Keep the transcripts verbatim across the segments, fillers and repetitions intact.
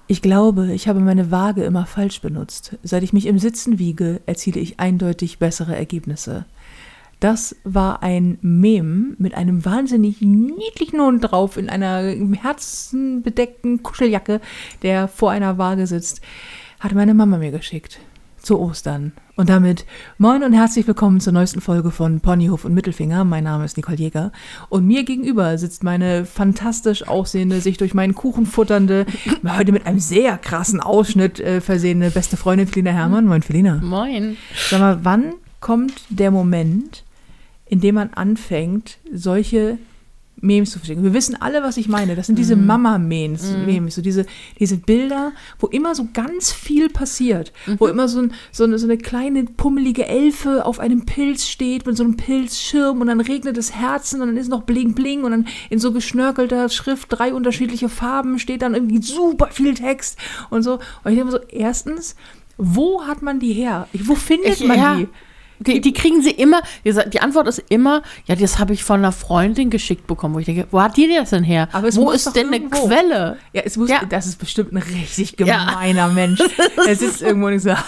Ich glaube, ich habe meine Waage immer falsch benutzt. Seit ich mich im Sitzen wiege, erziele ich eindeutig bessere Ergebnisse. Das war ein Meme mit einem wahnsinnig niedlichen Hund drauf in einer herzenbedeckten Kuscheljacke, der vor einer Waage sitzt. Hat meine Mama mir geschickt. Zu Ostern. Und damit moin und herzlich willkommen zur neuesten Folge von Ponyhof und Mittelfinger. Mein Name ist Nicole Jäger und mir gegenüber sitzt meine fantastisch aussehende, sich durch meinen Kuchen futternde, heute mit einem sehr krassen Ausschnitt äh, versehene beste Freundin Felina Herrmann. Moin Felina. Moin. Sag mal, wann kommt der Moment, in dem man anfängt, solche Memes zu verschicken? Wir wissen alle, was ich meine. Das sind diese mm. Mama-Memes, mm. Memes, so diese, diese Bilder, wo immer so ganz viel passiert, mhm. wo immer so, ein, so, eine, so eine kleine pummelige Elfe auf einem Pilz steht mit so einem Pilzschirm und dann regnet es Herzen und dann ist noch Bling Bling und dann in so geschnörkelter Schrift drei unterschiedliche Farben steht dann irgendwie super viel Text und so. Und ich denke mir so, erstens, wo hat man die her? Wo findet ich, man ja. die? Die, die kriegen sie immer, die Antwort ist immer, ja, das habe ich von einer Freundin geschickt bekommen, wo ich denke, wo hat die das denn her? Aber es wo muss ist doch denn irgendwo eine Quelle? Ja, es muss, ja. Das ist bestimmt ein richtig gemeiner ja. Mensch. Er sitzt irgendwo und ich so,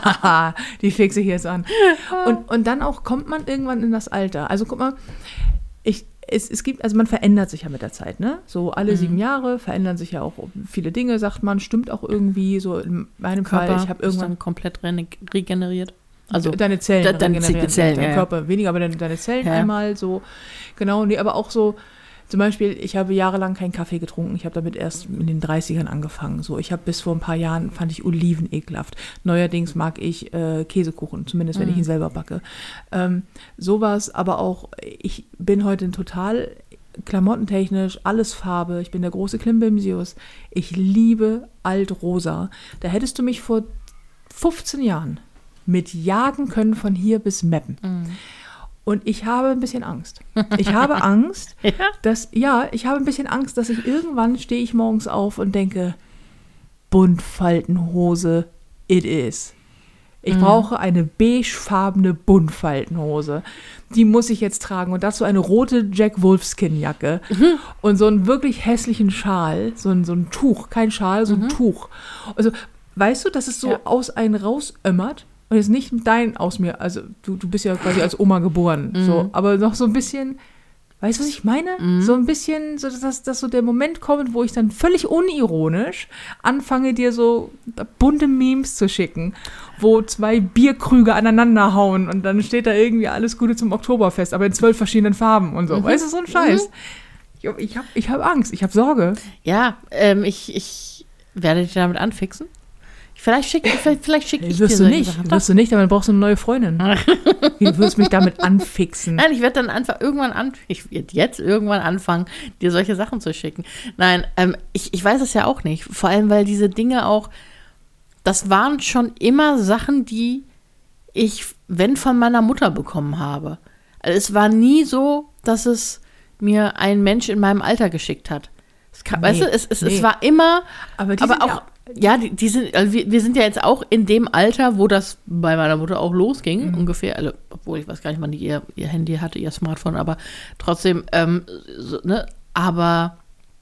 die fixe ich jetzt an. Und, und dann auch kommt man irgendwann in das Alter. Also guck mal, ich, es, es gibt, also man verändert sich ja mit der Zeit, ne? So alle mhm. sieben Jahre verändern sich ja auch viele Dinge, sagt man, stimmt auch irgendwie. So in meinem Körper Fall, ich habe irgendwann ist dann komplett re- regeneriert. Also deine Zellen, de, deine regenerieren, Zellen, dein ja, Körper ja. weniger, aber deine, deine Zellen ja. einmal so, genau, nee, aber auch so, zum Beispiel, ich habe jahrelang keinen Kaffee getrunken, ich habe damit erst in den dreißigern angefangen, so, ich habe bis vor ein paar Jahren, fand ich Oliven ekelhaft, neuerdings mag ich äh, Käsekuchen, zumindest wenn mm. ich ihn selber backe, ähm, sowas, aber auch, ich bin heute ein total klamottentechnisch, alles Farbe, ich bin der große Klimbimsius, ich liebe Altrosa, da hättest du mich vor fünfzehn Jahren mit jagen können von hier bis Meppen. Mm. Und ich habe ein bisschen Angst. Ich habe Angst, ja? dass, ja, ich habe ein bisschen Angst, dass ich irgendwann stehe ich morgens auf und denke, Buntfaltenhose, it is. Ich mm. brauche eine beigefarbene Buntfaltenhose. Die muss ich jetzt tragen. Und dazu eine rote Jack Wolfskin-Jacke mhm. und so einen wirklich hässlichen Schal, so ein, so ein Tuch, kein Schal, so ein mhm. Tuch. Also, weißt du, dass es so ja. aus einem rausömmert? Und jetzt nicht dein aus mir, also du, du bist ja quasi als Oma geboren, mhm. so, aber noch so ein bisschen, weißt du, was ich meine? Mhm. So ein bisschen, so dass, dass so der Moment kommt, wo ich dann völlig unironisch anfange, dir so bunte Memes zu schicken, wo zwei Bierkrüge aneinander hauen und dann steht da irgendwie alles Gute zum Oktoberfest, aber in zwölf verschiedenen Farben und so. Mhm. Weißt du, so ein Scheiß. Mhm. Ich, ich habe ich hab Angst, ich habe Sorge. Ja, ähm, ich, ich werde dich damit anfixen. Vielleicht schicke vielleicht, vielleicht schick ich wirst dir du nicht, wirst du nicht, aber dann brauchst du eine neue Freundin. Du wirst mich damit anfixen. Nein, ich werde dann einfach irgendwann an, ich werde jetzt irgendwann anfangen, dir solche Sachen zu schicken. Nein, ähm, ich, ich weiß es ja auch nicht. Vor allem, weil diese Dinge auch, das waren schon immer Sachen, die ich, wenn von meiner Mutter bekommen habe. Also es war nie so, dass es mir ein Mensch in meinem Alter geschickt hat. Es kann, nee, weißt du, es, es, nee. es war immer, aber, die aber sind auch ja Ja, die, die sind, also wir, wir sind ja jetzt auch in dem Alter, wo das bei meiner Mutter auch losging, mhm. ungefähr, also, obwohl ich weiß gar nicht, wann die ihr, ihr Handy hatte, ihr Smartphone, aber trotzdem, ähm, so, ne, aber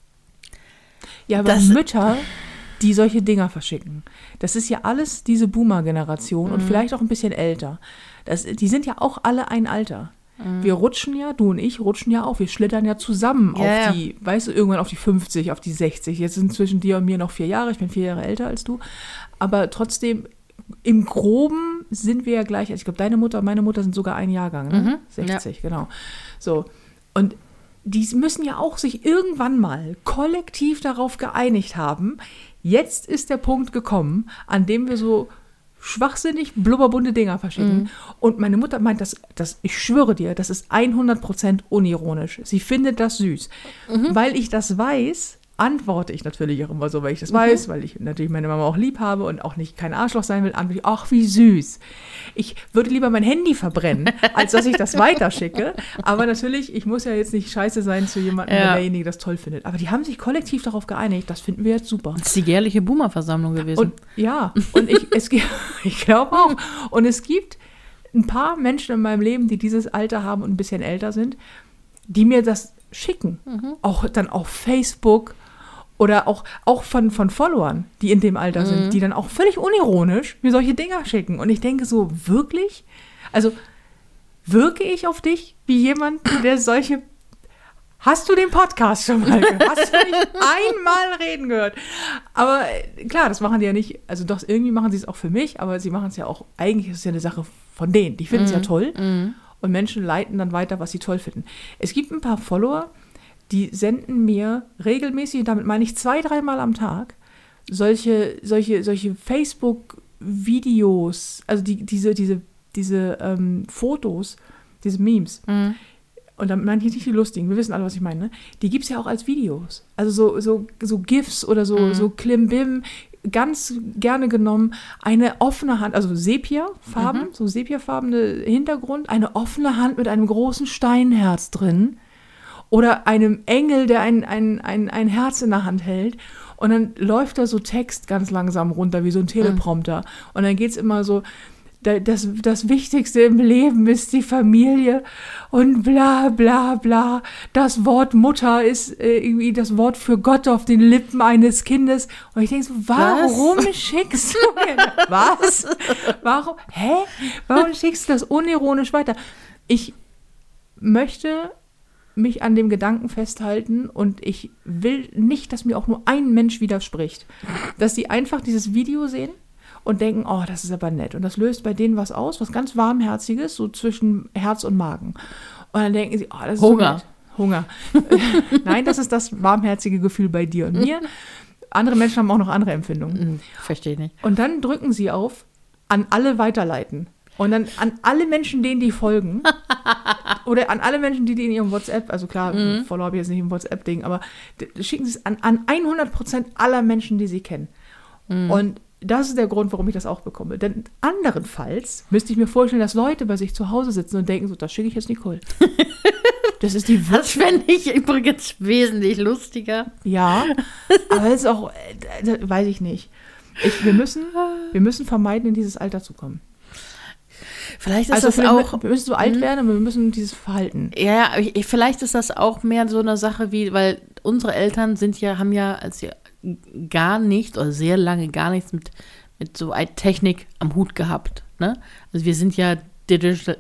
ja, aber das, Mütter, die solche Dinger verschicken, das ist ja alles diese Boomer-Generation mhm. und vielleicht auch ein bisschen älter. Das, die sind ja auch alle ein Alter. Wir rutschen ja, du und ich rutschen ja auch, wir schlittern ja zusammen ja, auf die, ja. weißt du, irgendwann auf die fünfzig, auf die sechzig. Jetzt sind zwischen dir und mir noch vier Jahre, ich bin vier Jahre älter als du. Aber trotzdem, im Groben sind wir ja gleich, also ich glaube, deine Mutter und meine Mutter sind sogar ein Jahrgang, ne? Mhm, sechzig, ja. Genau. So, und die müssen ja auch sich irgendwann mal kollektiv darauf geeinigt haben, jetzt ist der Punkt gekommen, an dem wir so schwachsinnig blubberbunte Dinger verschicken. Mhm. Und meine Mutter meint, das, das, ich schwöre dir, das ist hundert Prozent unironisch. Sie findet das süß. Mhm. Weil ich das weiß, antworte ich natürlich auch immer so, weil ich das mhm. weiß, weil ich natürlich meine Mama auch lieb habe und auch nicht kein Arschloch sein will, antworte ich, ach, wie süß. Ich würde lieber mein Handy verbrennen, als dass ich das weiterschicke. Aber natürlich, ich muss ja jetzt nicht scheiße sein zu jemandem, ja. der derjenige das toll findet. Aber die haben sich kollektiv darauf geeinigt, das finden wir jetzt super. Das ist die jährliche Boomer-Versammlung gewesen. Und, ja, und ich, es gibt, ich glaube auch. Und es gibt ein paar Menschen in meinem Leben, die dieses Alter haben und ein bisschen älter sind, die mir das schicken. Mhm. Auch dann auf Facebook Oder auch, auch von, von Followern, die in dem Alter Mhm. sind, die dann auch völlig unironisch mir solche Dinger schicken. Und ich denke so, wirklich? Also, wirke ich auf dich wie jemand, der solche... Hast du den Podcast schon mal gehört? Hast du nicht einmal reden gehört? Aber äh, klar, das machen die ja nicht, also doch, irgendwie machen sie es auch für mich, aber sie machen es ja auch, eigentlich ist es ja eine Sache von denen. Die finden es Mhm. ja toll Mhm. und Menschen leiten dann weiter, was sie toll finden. Es gibt ein paar Follower, die senden mir regelmäßig, und damit meine ich zwei, dreimal am Tag, solche, solche, solche Facebook-Videos, also die, diese, diese, diese ähm, Fotos, diese Memes. Mhm. Und damit meine ich nicht die lustigen, wir wissen alle, was ich meine, ne? Die gibt es ja auch als Videos. Also so, so, so GIFs oder so, Mhm. so Klimbim, ganz gerne genommen. Eine offene Hand, also Sepia-Farben, Mhm. so Sepia-farbene Hintergrund, eine offene Hand mit einem großen Steinherz drin. Oder einem Engel, der ein, ein, ein, ein Herz in der Hand hält. Und dann läuft da so Text ganz langsam runter, wie so ein Teleprompter. Mhm. Und dann geht es immer so, da, das, das Wichtigste im Leben ist die Familie und bla bla bla. Das Wort Mutter ist äh, irgendwie das Wort für Gott auf den Lippen eines Kindes. Und ich denke so, warum Was? schickst du mir das? Was? Warum? Hä? Warum schickst du das unironisch weiter? Ich möchte mich an dem Gedanken festhalten und ich will nicht, dass mir auch nur ein Mensch widerspricht. Dass die einfach dieses Video sehen und denken, oh, das ist aber nett. Und das löst bei denen was aus, was ganz Warmherziges, so zwischen Herz und Magen. Und dann denken sie, oh, das ist Hunger. so nett. Hunger. Nein, das ist das warmherzige Gefühl bei dir und mir. Andere Menschen haben auch noch andere Empfindungen. Mhm. Verstehe nicht. Und dann drücken sie auf, an alle weiterleiten. Und dann an alle Menschen, denen die folgen, oder an alle Menschen, die die in ihrem WhatsApp, also klar, Mhm. Follow habe ich jetzt nicht im WhatsApp-Ding, aber d- schicken sie es an, an hundert Prozent aller Menschen, die sie kennen. Mhm. Und das ist der Grund, warum ich das auch bekomme. Denn anderenfalls müsste ich mir vorstellen, dass Leute bei sich zu Hause sitzen und denken, so, das schicke ich jetzt Nicole. Das ist die Das wirklich, fände ich übrigens wesentlich lustiger. ja, aber es ist auch, äh, äh, weiß ich nicht. Ich, wir, müssen, wir müssen vermeiden, in dieses Alter zu kommen. Vielleicht ist Also das wir, auch. wir müssen so alt Mhm. werden, aber wir müssen dieses Verhalten. Ja, aber ich- vielleicht ist das auch mehr so eine Sache wie, weil unsere Eltern sind ja, haben ja, als sie gar nicht oder sehr lange gar nichts mit, mit so Technik am Hut gehabt. Ne? Also wir sind ja Digital,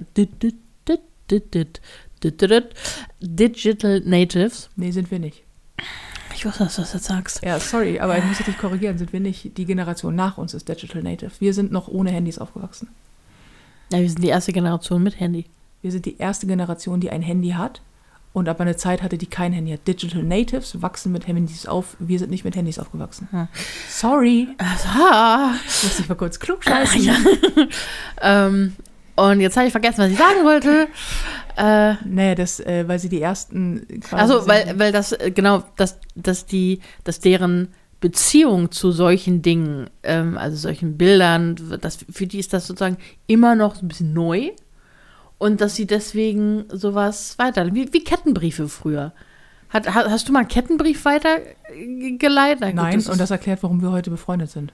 Digital Natives. Nee, sind wir nicht. Ich wusste, dass du das jetzt sagst. Ja, sorry, aber ich muss dich korrigieren, sind wir nicht. Die Generation nach uns ist Digital Native. Wir sind noch ohne Handys aufgewachsen. Ja, wir sind die erste Generation mit Handy. Wir sind die erste Generation, die ein Handy hat und aber eine Zeit hatte, die kein Handy hat. Digital Natives wachsen mit Handys auf. Wir sind nicht mit Handys aufgewachsen. Hm. Sorry. Also, ah. Ich muss dich mal kurz klugscheißen. Ja. ähm, und jetzt habe ich vergessen, was ich sagen wollte. Äh, Nee, das, äh, weil sie die ersten quasi also, sind. weil, weil das, äh, genau, dass, dass die, dass deren Beziehung zu solchen Dingen, ähm, also solchen Bildern, das, für die ist das sozusagen immer noch ein bisschen neu und dass sie deswegen sowas weiter, wie, wie Kettenbriefe früher. Hat, ha- hast du mal einen Kettenbrief weitergeleitet? Nein, und das erklärt, warum wir heute befreundet sind.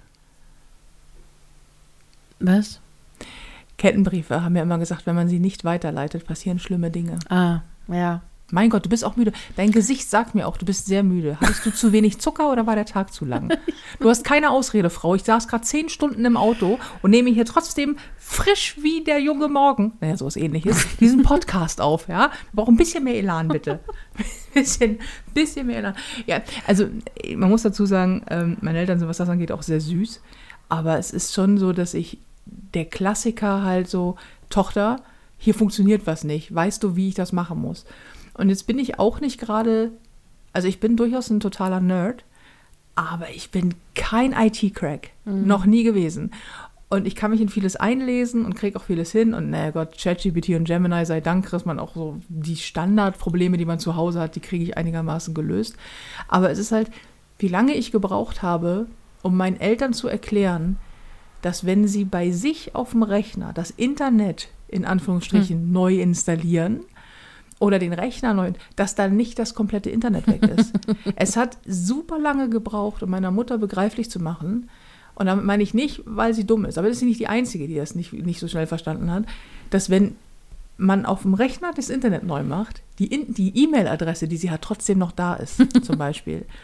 Was? Kettenbriefe haben ja immer gesagt, wenn man sie nicht weiterleitet, passieren schlimme Dinge. Ah, ja. Mein Gott, du bist auch müde. Dein Gesicht sagt mir auch, du bist sehr müde. Hattest du zu wenig Zucker oder war der Tag zu lang? Du hast keine Ausrede, Frau. Ich saß gerade zehn Stunden im Auto und nehme hier trotzdem frisch wie der junge Morgen, naja, sowas ähnliches, diesen Podcast auf, ja? Wir brauchen ein bisschen mehr Elan, bitte. bisschen, bisschen mehr Elan. Ja, also man muss dazu sagen, ähm, meine Eltern sind, was das angeht, auch sehr süß. Aber es ist schon so, dass ich der Klassiker halt so, Tochter, hier funktioniert was nicht. Weißt du, wie ich das machen muss? Und jetzt bin ich auch nicht gerade, also ich bin durchaus ein totaler Nerd, aber ich bin kein I T-Crack, Mhm. noch nie gewesen. Und ich kann mich in vieles einlesen und kriege auch vieles hin. Und naja Gott, ChatGPT und Gemini, sei Dank, kriegt man auch so die Standardprobleme, die man zu Hause hat, die kriege ich einigermaßen gelöst. Aber es ist halt, wie lange ich gebraucht habe, um meinen Eltern zu erklären, dass wenn sie bei sich auf dem Rechner das Internet in Anführungsstrichen hm. neu installieren oder den Rechner neu, dass dann nicht das komplette Internet weg ist. Es hat super lange gebraucht, um meiner Mutter begreiflich zu machen, und damit meine ich nicht, weil sie dumm ist, aber das ist nicht die Einzige, die das nicht, nicht so schnell verstanden hat, dass wenn man auf dem Rechner das Internet neu macht, die, In- die E-Mail-Adresse, die sie hat, trotzdem noch da ist, zum Beispiel.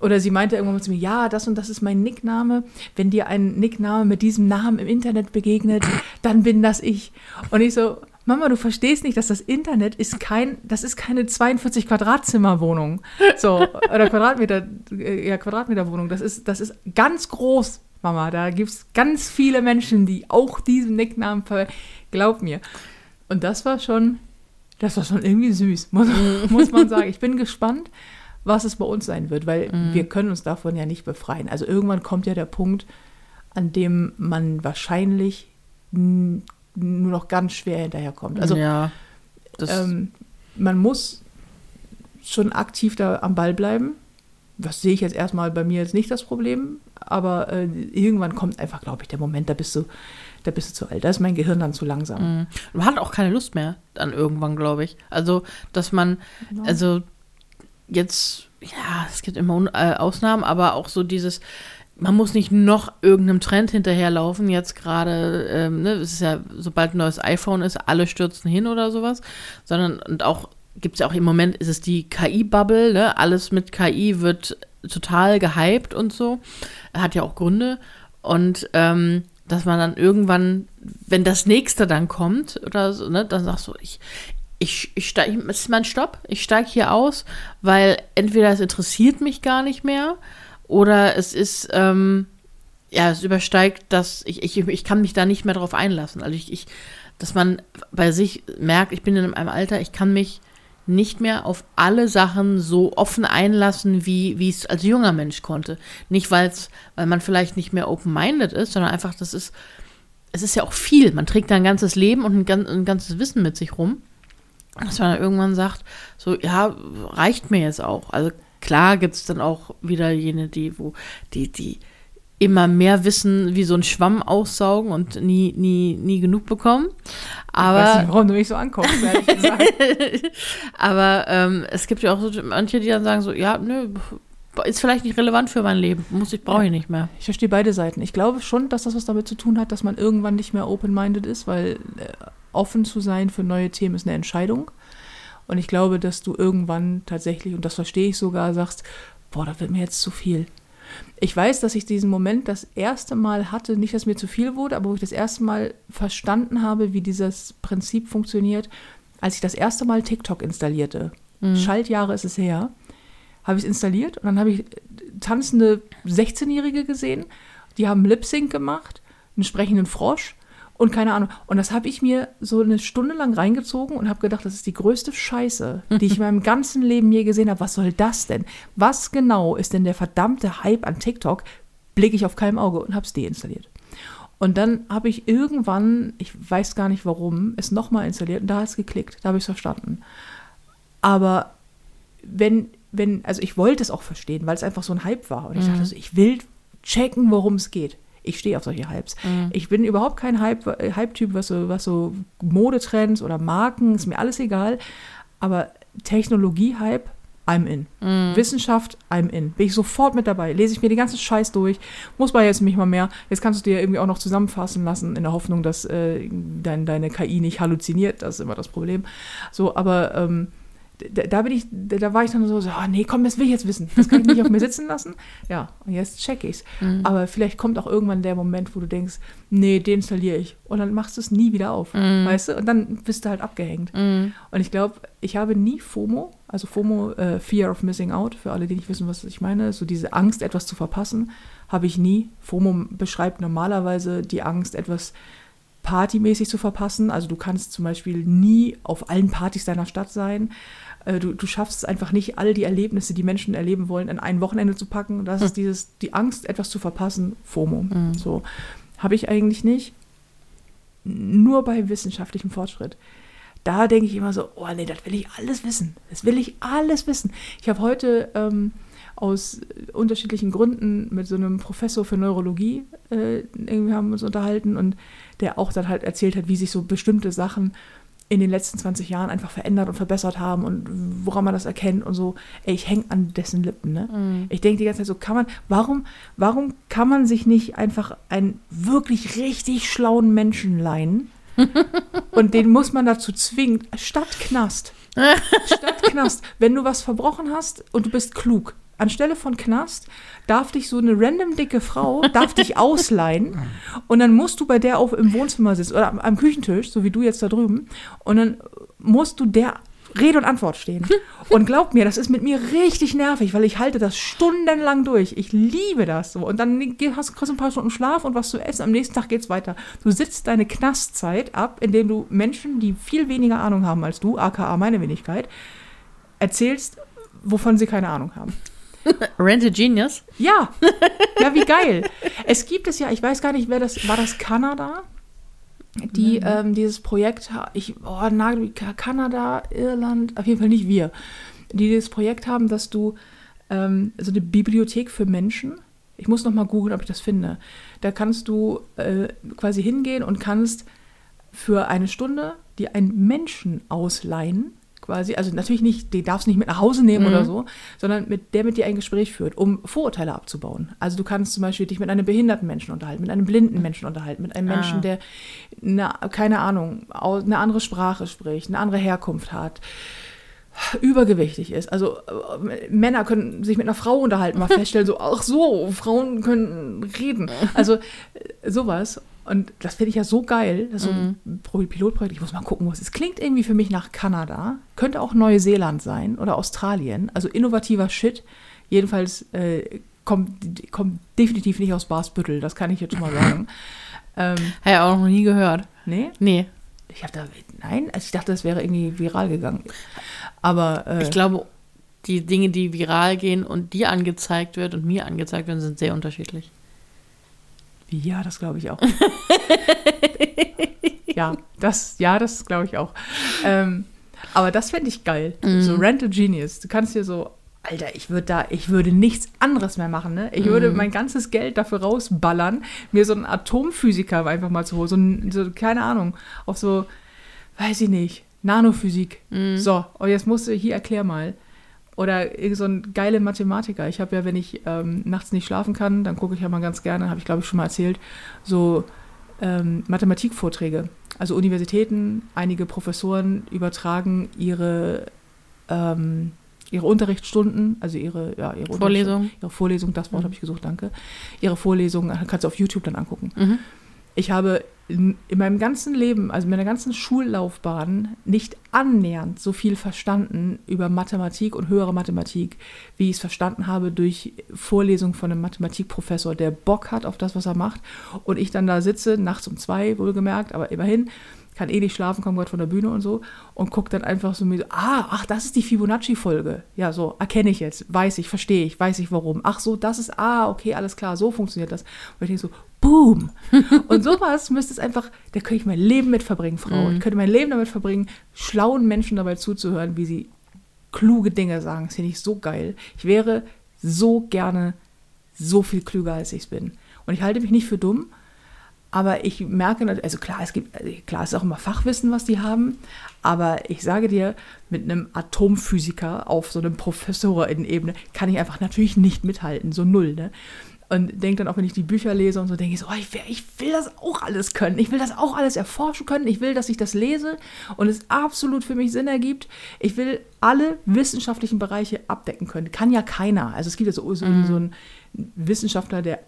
Oder sie meinte irgendwann mal zu mir, ja, das und das ist mein Nickname. Wenn dir ein Nickname mit diesem Namen im Internet begegnet, dann bin das ich. Und ich so, Mama, du verstehst nicht, dass das Internet ist kein, das ist keine zweiundvierzig Quadratzimmer Wohnung. So, oder Quadratmeter, ja, Quadratmeter Wohnung. Das ist, das ist ganz groß, Mama. Da gibt es ganz viele Menschen, die auch diesen Nicknamen ver... Glaub mir. Und das war schon, das war schon irgendwie süß, muss, muss man sagen. Ich bin gespannt, was es bei uns sein wird, weil mm. wir können uns davon ja nicht befreien. Also irgendwann kommt ja der Punkt, an dem man wahrscheinlich n- nur noch ganz schwer hinterherkommt. Also ja, das ähm, man muss schon aktiv da am Ball bleiben. Das sehe ich jetzt erstmal bei mir jetzt nicht das Problem, aber äh, irgendwann kommt einfach, glaube ich, der Moment, da bist du, da bist du zu alt. Da ist mein Gehirn dann zu langsam. Man hat auch keine Lust mehr dann irgendwann, glaube ich. Also, dass man, genau. also jetzt, ja, es gibt immer äh, Ausnahmen, aber auch so dieses, man muss nicht noch irgendeinem Trend hinterherlaufen, jetzt gerade, ähm, ne, es ist ja, sobald ein neues iPhone ist, alle stürzen hin oder sowas, sondern, und auch, gibt es ja auch im Moment, ist es die K I-Bubble, ne, alles mit K I wird total gehypt und so, hat ja auch Gründe und, ähm, dass man dann irgendwann, wenn das nächste dann kommt oder so, ne, dann sagst du, ich, ich, ich steige, es ist mein Stopp, ich steige hier aus, weil entweder es interessiert mich gar nicht mehr oder es ist, ähm, ja, es übersteigt das, ich, ich, ich kann mich da nicht mehr drauf einlassen. Also ich, ich, dass man bei sich merkt, ich bin in einem Alter, ich kann mich nicht mehr auf alle Sachen so offen einlassen, wie wie es als junger Mensch konnte. Nicht, weil's, weil man vielleicht nicht mehr open-minded ist, sondern einfach, das ist, es ist ja auch viel. Man trägt da ein ganzes Leben und ein, ganz, ein ganzes Wissen mit sich rum. Dass man dann irgendwann sagt, so, ja, reicht mir jetzt auch. Also klar gibt es dann auch wieder jene, die, wo, die, die immer mehr wissen, wie so ein Schwamm aussaugen und nie, nie, nie genug bekommen. Aber, ich weiß nicht, warum du mich so anguckst, ehrlich gesagt. Aber ähm, es gibt ja auch so manche, die dann sagen so, ja, nö, ist vielleicht nicht relevant für mein Leben, muss ich, brauche ich nicht mehr. Ich verstehe beide Seiten. Ich glaube schon, dass das was damit zu tun hat, dass man irgendwann nicht mehr open-minded ist, weil äh, offen zu sein für neue Themen ist eine Entscheidung. Und ich glaube, dass du irgendwann tatsächlich, und das verstehe ich sogar, sagst, boah, das wird mir jetzt zu viel. Ich weiß, dass ich diesen Moment das erste Mal hatte, nicht, dass mir zu viel wurde, aber wo ich das erste Mal verstanden habe, wie dieses Prinzip funktioniert, als ich das erste Mal TikTok installierte. Mhm. Schaltjahre ist es her. Habe ich es installiert und dann habe ich tanzende sechzehnjährige gesehen, die haben Lip-Sync gemacht, einen sprechenden Frosch und keine Ahnung. Und das habe ich mir so eine Stunde lang reingezogen und habe gedacht, das ist die größte Scheiße, die ich in meinem ganzen Leben je gesehen habe. Was soll das denn? Was genau ist denn der verdammte Hype an TikTok? Blicke ich auf keinem Auge und habe es deinstalliert. Und dann habe ich irgendwann, ich weiß gar nicht warum, es nochmal installiert und da hat es geklickt. Da habe ich es verstanden. Aber wenn, wenn, also ich wollte es auch verstehen, weil es einfach so ein Hype war. Und ich mhm. dachte so, ich will checken, worum es geht. Ich stehe auf solche Hypes. Mhm. Ich bin überhaupt kein Hype, Hype-Typ, was so, was so Modetrends oder Marken, ist mir alles egal. Aber Technologie-Hype, I'm in. Mhm. Wissenschaft, I'm in. Bin ich sofort mit dabei. Lese ich mir den ganzen Scheiß durch. Muss man jetzt nicht mal mehr. Jetzt kannst du dir irgendwie auch noch zusammenfassen lassen, in der Hoffnung, dass äh, dein, deine K I nicht halluziniert. Das ist immer das Problem. So, aber ähm, Da, da bin ich, da, da war ich dann so, so oh nee, komm, das will ich jetzt wissen. Das kann ich nicht auf mir sitzen lassen. Ja, und jetzt check ich's. Mhm. Aber vielleicht kommt auch irgendwann der Moment, wo du denkst, nee, deinstalliere ich. Und dann machst du es nie wieder auf, mhm. weißt du? Und dann bist du halt abgehängt. Mhm. Und ich glaube, ich habe nie FOMO, also FOMO, äh, Fear of Missing Out, für alle, die nicht wissen, was ich meine, so diese Angst, etwas zu verpassen, habe ich nie. FOMO beschreibt normalerweise die Angst, etwas partymäßig zu verpassen. Also du kannst zum Beispiel nie auf allen Partys deiner Stadt sein. Du, du schaffst es einfach nicht, all die Erlebnisse, die Menschen erleben wollen, in ein Wochenende zu packen. Das hm. ist dieses, die Angst, etwas zu verpassen, FOMO. Hm. So habe ich eigentlich nicht. Nur bei wissenschaftlichem Fortschritt. Da denke ich immer so, oh nee, das will ich alles wissen. Das will ich alles wissen. Ich habe heute ähm, aus unterschiedlichen Gründen mit so einem Professor für Neurologie äh, irgendwie haben wir uns unterhalten und der auch dann halt erzählt hat, wie sich so bestimmte Sachen in den letzten zwanzig Jahren einfach verändert und verbessert haben und woran man das erkennt und so. Ey, ich hänge an dessen Lippen, ne? Mm. Ich denke die ganze Zeit so, kann man, warum, warum kann man sich nicht einfach einen wirklich richtig schlauen Menschen leihen und den muss man dazu zwingen, statt Knast, statt Knast, wenn du was verbrochen hast und du bist klug, anstelle von Knast, darf dich so eine random dicke Frau, darf dich ausleihen und dann musst du bei der auf im Wohnzimmer sitzen oder am, am Küchentisch, so wie du jetzt da drüben, und dann musst du der Rede und Antwort stehen. Und glaub mir, das ist mit mir richtig nervig, weil ich halte das stundenlang durch. Ich liebe das so. Und dann hast, kriegst du ein paar Stunden Schlaf und was zu essen. Am nächsten Tag geht's weiter. Du sitzt deine Knastzeit ab, indem du Menschen, die viel weniger Ahnung haben als du, aka meine Wenigkeit, erzählst, wovon sie keine Ahnung haben. Rent a Genius? Ja. Ja, wie geil. Es gibt es ja, ich weiß gar nicht, wer das, war das Kanada? Die mhm. ähm, dieses Projekt, ich, oh, Kanada, Irland, auf jeden Fall nicht wir, die dieses Projekt haben, dass du ähm, so eine Bibliothek für Menschen, ich muss noch mal googeln, ob ich das finde, da kannst du äh, quasi hingehen und kannst für eine Stunde dir einen Menschen ausleihen, quasi, also natürlich nicht, die darfst nicht mit nach Hause nehmen mhm. oder so, sondern mit der mit dir ein Gespräch führt, um Vorurteile abzubauen. Also du kannst zum Beispiel dich mit einem behinderten Menschen unterhalten, mit einem blinden Menschen unterhalten, mit einem ah. Menschen, der, eine, keine Ahnung, eine andere Sprache spricht, eine andere Herkunft hat, übergewichtig ist. Also äh, Männer können sich mit einer Frau unterhalten, mal feststellen, so, ach so, Frauen können reden. Also äh, sowas. Und das finde ich ja so geil, das ist so ein mm. Pilotprojekt, ich muss mal gucken, was es klingt irgendwie für mich nach Kanada, könnte auch Neuseeland sein oder Australien, also innovativer Shit, jedenfalls äh, kommt, kommt definitiv nicht aus Barsbüttel, das kann ich jetzt schon mal sagen. ähm, Habe ja auch noch nie gehört. Nee? Nee. Ich habe da, nein, also ich dachte, das wäre irgendwie viral gegangen, aber äh, ich glaube, die Dinge, die viral gehen und dir angezeigt wird und mir angezeigt werden, sind sehr unterschiedlich. Ja, das glaube ich auch. ja, das, ja, das glaube ich auch. Ähm, aber das fände ich geil. Mm. So Rent a Genius. Du kannst dir so, Alter, ich würde da, ich würde nichts anderes mehr machen, ne? Ich mm. würde mein ganzes Geld dafür rausballern, mir so einen Atomphysiker einfach mal zu holen. So, ein, so keine Ahnung, auf so, weiß ich nicht, Nanophysik. Mm. So, und jetzt musst du hier, erklär mal. Oder irgend so ein geiler Mathematiker. Ich habe ja, wenn ich ähm, nachts nicht schlafen kann, dann gucke ich ja mal ganz gerne, habe ich glaube ich schon mal erzählt, so ähm, Mathematikvorträge. Also Universitäten, einige Professoren übertragen ihre, ähm, ihre Unterrichtsstunden, also ihre, ja, ihre Vorlesung. Ihre Vorlesung, das Wort mhm. habe ich gesucht, danke. Ihre Vorlesung kannst du auf YouTube dann angucken. Mhm. Ich habe in, in meinem ganzen Leben, also in meiner ganzen Schullaufbahn, nicht annähernd so viel verstanden über Mathematik und höhere Mathematik, wie ich es verstanden habe durch Vorlesungen von einem Mathematikprofessor, der Bock hat auf das, was er macht. Und ich dann da sitze, nachts um zwei, wohlgemerkt, aber immerhin, kann eh nicht schlafen, komme gerade von der Bühne und so und gucke dann einfach so mir so, ah, ach, das ist die Fibonacci-Folge. Ja, so, erkenne ich jetzt, weiß ich, verstehe ich, weiß ich warum. Ach so, das ist, ah, okay, alles klar, so funktioniert das. Und ich denke so, boom. Und sowas müsste es einfach, da könnte ich mein Leben mit verbringen, Frau. Mhm. Ich könnte mein Leben damit verbringen, schlauen Menschen dabei zuzuhören, wie sie kluge Dinge sagen. Das finde ich so geil. Ich wäre so gerne so viel klüger, als ich es bin. Und ich halte mich nicht für dumm, aber ich merke, also klar, es gibt, klar, es ist auch immer Fachwissen, was die haben, aber ich sage dir, mit einem Atomphysiker auf so einem Professorinnen-Ebene kann ich einfach natürlich nicht mithalten, so null, ne? Und denke dann auch, wenn ich die Bücher lese und so, denke ich so, oh, ich, will, ich will das auch alles können, ich will das auch alles erforschen können, ich will, dass ich das lese und es absolut für mich Sinn ergibt. Ich will alle wissenschaftlichen Bereiche abdecken können. Kann ja keiner. Also es gibt ja so, so, mhm. so einen Wissenschaftler, der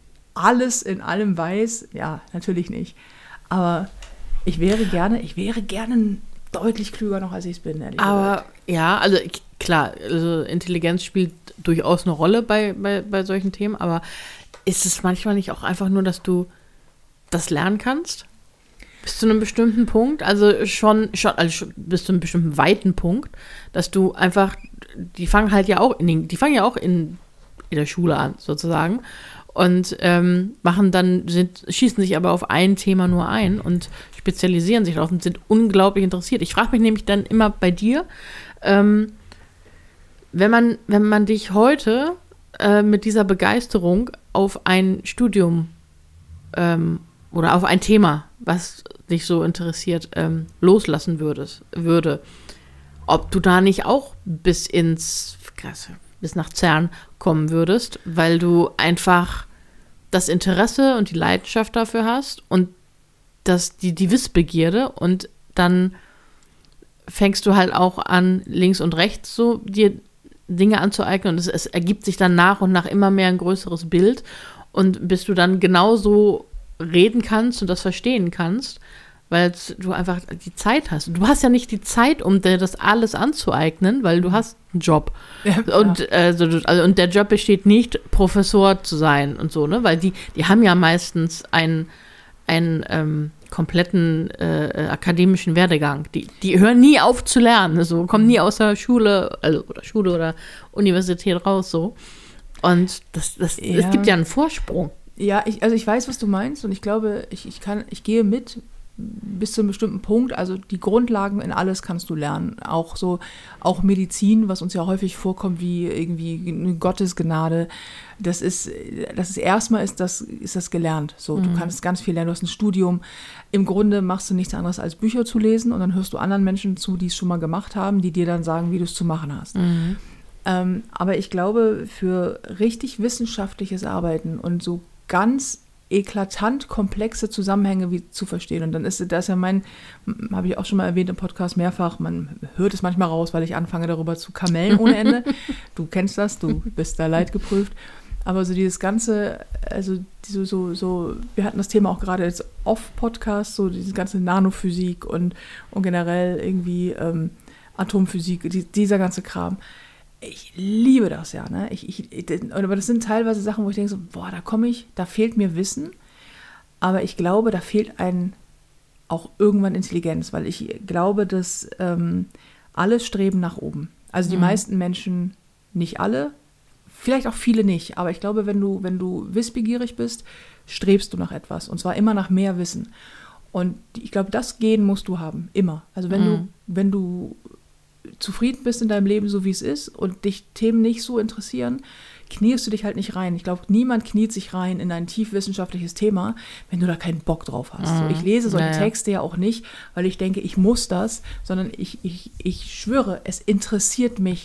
alles in allem weiß, ja, natürlich nicht. Aber ich wäre gerne, ich wäre gerne deutlich klüger noch, als ich es bin, ehrlich Aber gesagt. ja, also klar, also Intelligenz spielt durchaus eine Rolle bei, bei, bei solchen Themen, aber ist es manchmal nicht auch einfach nur, dass du das lernen kannst? Bis zu einem bestimmten Punkt, also schon, schon also bis zu einem bestimmten weiten Punkt, dass du einfach, die fangen halt ja auch in den, die fangen ja auch in, in der Schule an, sozusagen. Und ähm, machen dann, sind, schießen sich aber auf ein Thema nur ein und spezialisieren sich darauf und sind unglaublich interessiert. Ich frage mich nämlich dann immer bei dir, ähm, wenn man, wenn man dich heute äh, mit dieser Begeisterung auf ein Studium ähm, oder auf ein Thema, was dich so interessiert, ähm, loslassen würdest, würde, ob du da nicht auch bis ins bis nach CERN kommen würdest, weil du einfach das Interesse und die Leidenschaft dafür hast und das, die, die Wissbegierde und dann fängst du halt auch an, links und rechts so dir Dinge anzueignen und es, es ergibt sich dann nach und nach immer mehr ein größeres Bild und bis du dann genauso reden kannst und das verstehen kannst, weil du einfach die Zeit hast. Du hast ja nicht die Zeit, um dir das alles anzueignen, weil du hast einen Job. Ja, und, also, also, und der Job besteht nicht, Professor zu sein und so, ne? Weil die, die haben ja meistens einen, einen ähm, kompletten äh, akademischen Werdegang. Die, die hören nie auf zu lernen, so, kommen nie aus der Schule, also oder Schule oder Universität raus, so. Und das, das, ja. Es gibt ja einen Vorsprung. Ja, ich, also ich weiß, was du meinst und ich glaube, ich, ich kann, ich gehe mit bis zu einem bestimmten Punkt, also die Grundlagen in alles kannst du lernen, auch so, auch Medizin, was uns ja häufig vorkommt, wie irgendwie eine Gottesgnade, das ist, das ist erstmal ist das, ist das gelernt, so, mhm. Du kannst ganz viel lernen, du hast ein Studium, im Grunde machst du nichts anderes als Bücher zu lesen und dann hörst du anderen Menschen zu, die es schon mal gemacht haben, die dir dann sagen, wie du es zu machen hast. Mhm. Ähm, aber ich glaube, für richtig wissenschaftliches Arbeiten und so ganz eklatant komplexe Zusammenhänge wie zu verstehen. Und dann ist das ja mein, habe ich auch schon mal erwähnt im Podcast mehrfach, man hört es manchmal raus, weil ich anfange darüber zu kamellen ohne Ende. Du kennst das, du bist da leidgeprüft. Aber so dieses ganze, also so, so, so, wir hatten das Thema auch gerade als Off-Podcast, so diese ganze Nanophysik und, und generell irgendwie ähm, Atomphysik, die, dieser ganze Kram. Ich liebe das ja, ne? Ich, ich, aber das sind teilweise Sachen, wo ich denke so, boah, da komme ich, da fehlt mir Wissen, aber ich glaube, da fehlt einem auch irgendwann Intelligenz, weil ich glaube, dass ähm, alle streben nach oben. Also die mhm. meisten Menschen, nicht alle, vielleicht auch viele nicht, aber ich glaube, wenn du, wenn du wissbegierig bist, strebst du nach etwas und zwar immer nach mehr Wissen. Und ich glaube, das Gen musst du haben, immer. Also wenn mhm. du, wenn du zufrieden bist in deinem Leben, so wie es ist und dich Themen nicht so interessieren, kniest du dich halt nicht rein. Ich glaube, niemand kniet sich rein in ein tief wissenschaftliches Thema, wenn du da keinen Bock drauf hast. Mhm. So, ich lese solche naja. Texte ja auch nicht, weil ich denke, ich muss das, sondern ich, ich, ich schwöre, es interessiert mich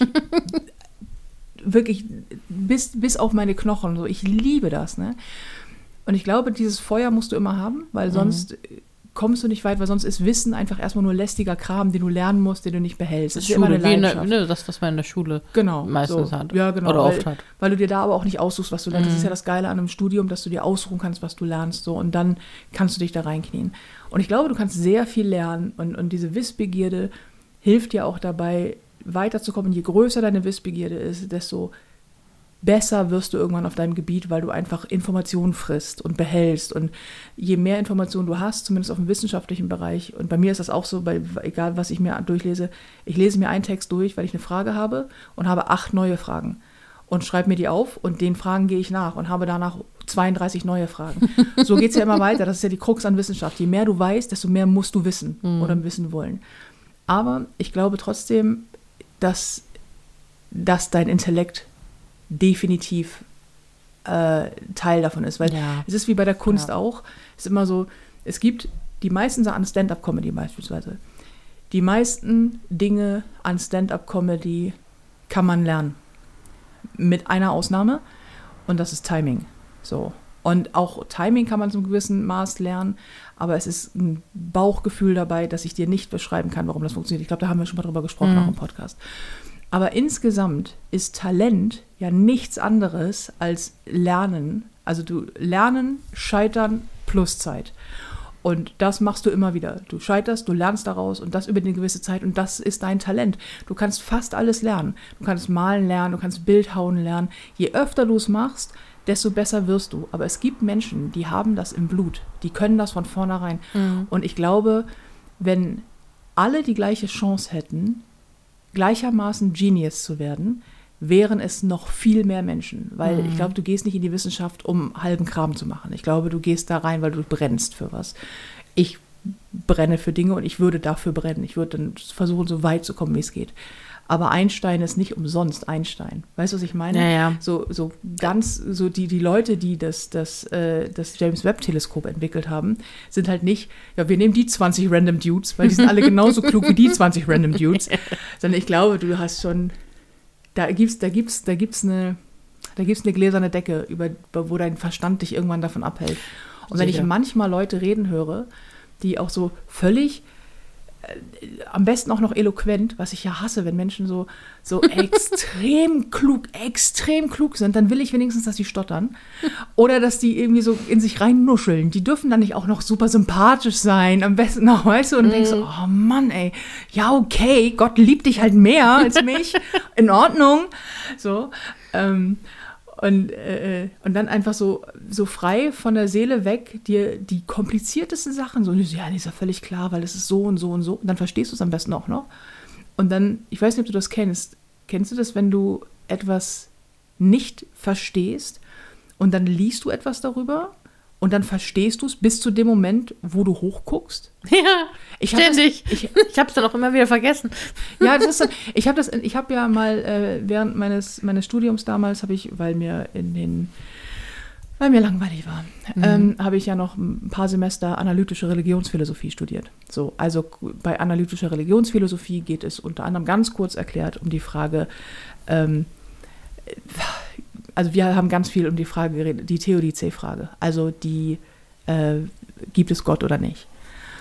wirklich bis, bis auf meine Knochen. So, ich liebe das, ne? Und ich glaube, dieses Feuer musst du immer haben, weil sonst mhm. kommst du nicht weit, weil sonst ist Wissen einfach erstmal nur lästiger Kram, den du lernen musst, den du nicht behältst. Das ist Schule, wie eine, ne, das, was man in der Schule genau, meistens so. hat. Ja, genau, oder weil, oft hat. Weil du dir da aber auch nicht aussuchst, was du lernst. Mhm. Das ist ja das Geile an einem Studium, dass du dir aussuchen kannst, was du lernst. So, und dann kannst du dich da reinknien. Und ich glaube, du kannst sehr viel lernen. Und, und diese Wissbegierde hilft dir auch dabei, weiterzukommen. Je größer deine Wissbegierde ist, desto besser wirst du irgendwann auf deinem Gebiet, weil du einfach Informationen frisst und behältst. Und je mehr Informationen du hast, zumindest auf dem wissenschaftlichen Bereich, und bei mir ist das auch so, bei, egal was ich mir durchlese, ich lese mir einen Text durch, weil ich eine Frage habe und habe acht neue Fragen und schreibe mir die auf und den Fragen gehe ich nach und habe danach zweiunddreißig neue Fragen. So geht es ja immer weiter. Das ist ja die Krux an Wissenschaft. Je mehr du weißt, desto mehr musst du wissen mhm. oder wissen wollen. Aber ich glaube trotzdem, dass, dass dein Intellekt definitiv äh, Teil davon ist, weil ja. es ist wie bei der Kunst ja. auch, es ist immer so, es gibt die meisten Sachen an Stand-up-Comedy beispielsweise, die meisten Dinge an Stand-up-Comedy kann man lernen, mit einer Ausnahme und das ist Timing, so. Und auch Timing kann man zum gewissen Maß lernen, aber es ist ein Bauchgefühl dabei, dass ich dir nicht beschreiben kann, warum das funktioniert. Ich glaube, da haben wir schon mal drüber gesprochen mhm. auch im Podcast. Aber insgesamt ist Talent ja nichts anderes als Lernen. Also du Lernen, Scheitern plus Zeit. Und das machst du immer wieder. Du scheiterst, du lernst daraus und das über eine gewisse Zeit und das ist dein Talent. Du kannst fast alles lernen. Du kannst malen lernen, du kannst Bildhauen lernen. Je öfter du es machst, desto besser wirst du. Aber es gibt Menschen, die haben das im Blut. Die können das von vornherein. Mhm. Und ich glaube, wenn alle die gleiche Chance hätten, gleichermaßen Genius zu werden, wären es noch viel mehr Menschen. Weil mhm. ich glaube, du gehst nicht in die Wissenschaft, um halben Kram zu machen. Ich glaube, du gehst da rein, weil du brennst für was. Ich brenne für Dinge und ich würde dafür brennen. Ich würde dann versuchen, so weit zu kommen, wie es geht. Aber Einstein ist nicht umsonst Einstein. Weißt du, was ich meine? Ja, ja. So, so ganz, so die, die Leute, die das, das, äh, das James-Webb-Teleskop entwickelt haben, sind halt nicht, ja, wir nehmen die zwanzig Random Dudes, weil die sind alle genauso klug wie die zwanzig Random Dudes. Sondern ich glaube, du hast schon, da gibt's, da gibt's, da gibt's eine, da gibt's eine gläserne Decke, über, wo dein Verstand dich irgendwann davon abhält. Und wenn Sicher. ich manchmal Leute reden höre, die auch so völlig äh, am besten auch noch eloquent, was ich ja hasse, wenn Menschen so, so extrem klug, extrem klug sind, dann will ich wenigstens, dass die stottern. Oder dass die irgendwie so in sich reinnuscheln. Die dürfen dann nicht auch noch super sympathisch sein, am besten noch, weißt du, und mm. denkst so, oh Mann, ey, ja, okay, Gott liebt dich halt mehr als mich, in Ordnung, so, ähm, Und, äh, und dann einfach so, so frei von der Seele weg, dir die kompliziertesten Sachen, so, ja, die ist ja völlig klar, weil es ist so und so und so. Und dann verstehst du es am besten auch noch. Und dann, ich weiß nicht, ob du das kennst. Kennst du das, wenn du etwas nicht verstehst und dann liest du etwas darüber und dann verstehst du es bis zu dem Moment, wo du hochguckst? Ja, ich ständig. Das, ich ich habe es dann auch immer wieder vergessen. Ja, das ist dann, ich habe das, ich habe ja mal äh, während meines, meines Studiums damals, habe ich, weil mir in den, weil mir langweilig war, mhm. ähm, habe ich ja noch ein paar Semester analytische Religionsphilosophie studiert. So, also bei analytischer Religionsphilosophie geht es unter anderem ganz kurz erklärt um die Frage, ähm, also wir haben ganz viel um die Frage geredet, die Theodizee-Frage, also die, äh, gibt es Gott oder nicht?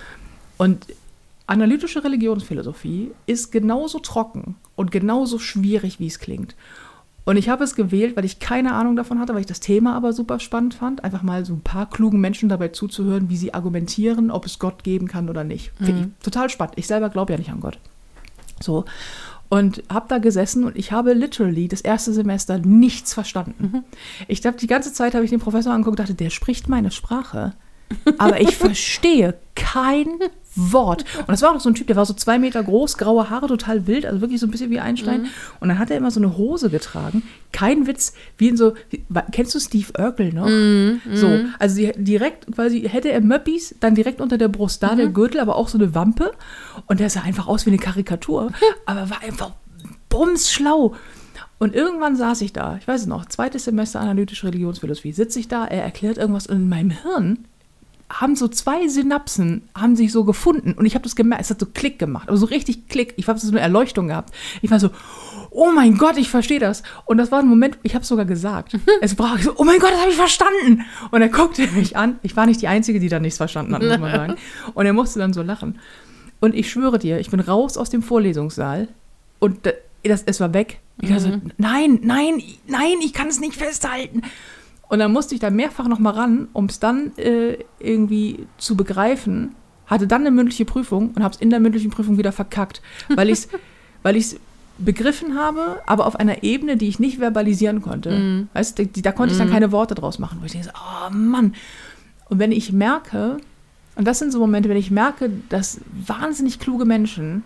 Und analytische Religionsphilosophie ist genauso trocken und genauso schwierig, wie es klingt. Und ich habe es gewählt, weil ich keine Ahnung davon hatte, weil ich das Thema aber super spannend fand, einfach mal so ein paar klugen Menschen dabei zuzuhören, wie sie argumentieren, ob es Gott geben kann oder nicht. Finde ich total spannend. Ich selber glaube ja nicht an Gott. So. Und habe da gesessen und ich habe literally das erste Semester nichts verstanden. Mhm. Ich glaube, die ganze Zeit habe ich den Professor angeguckt und dachte, der spricht meine Sprache. Aber ich verstehe kein Wort. Und das war auch so ein Typ, der war so zwei Meter groß, graue Haare, total wild, also wirklich so ein bisschen wie Einstein. Mhm. Und dann hat er immer so eine Hose getragen. Kein Witz, wie in so, wie, kennst du Steve Urkel noch? Mhm. So, also die, direkt quasi, hätte er Möppis, dann direkt unter der Brust da, mhm. der Gürtel, aber auch so eine Wampe. Und der sah einfach aus wie eine Karikatur, aber war einfach bumsschlau. Und irgendwann saß ich da, ich weiß es noch, zweites Semester analytische Religionsphilosophie, sitze ich da, er erklärt irgendwas und in meinem Hirn haben so zwei Synapsen, haben sich so gefunden und ich habe das gemerkt, es hat so Klick gemacht, aber so richtig Klick, ich habe so eine Erleuchtung gehabt. Ich war so, oh mein Gott, ich verstehe das. Und das war ein Moment, ich habe es sogar gesagt. Es brach so, oh mein Gott, das habe ich verstanden. Und er guckte mich an, ich war nicht die Einzige, die da nichts verstanden hat, muss man sagen. Und er musste dann so lachen. Und ich schwöre dir, ich bin raus aus dem Vorlesungssaal und das, es war weg. Ich dachte so, nein, nein, nein, ich kann es nicht festhalten. Und dann musste ich da mehrfach noch mal ran, um es dann äh, irgendwie zu begreifen, hatte dann eine mündliche Prüfung und habe es in der mündlichen Prüfung wieder verkackt, weil ich es weil ich's begriffen habe, aber auf einer Ebene, die ich nicht verbalisieren konnte. Mm. Weißt du, die, da konnte mm. ich dann keine Worte draus machen, wo ich denke, oh Mann. Und wenn ich merke, und das sind so Momente, wenn ich merke, dass wahnsinnig kluge Menschen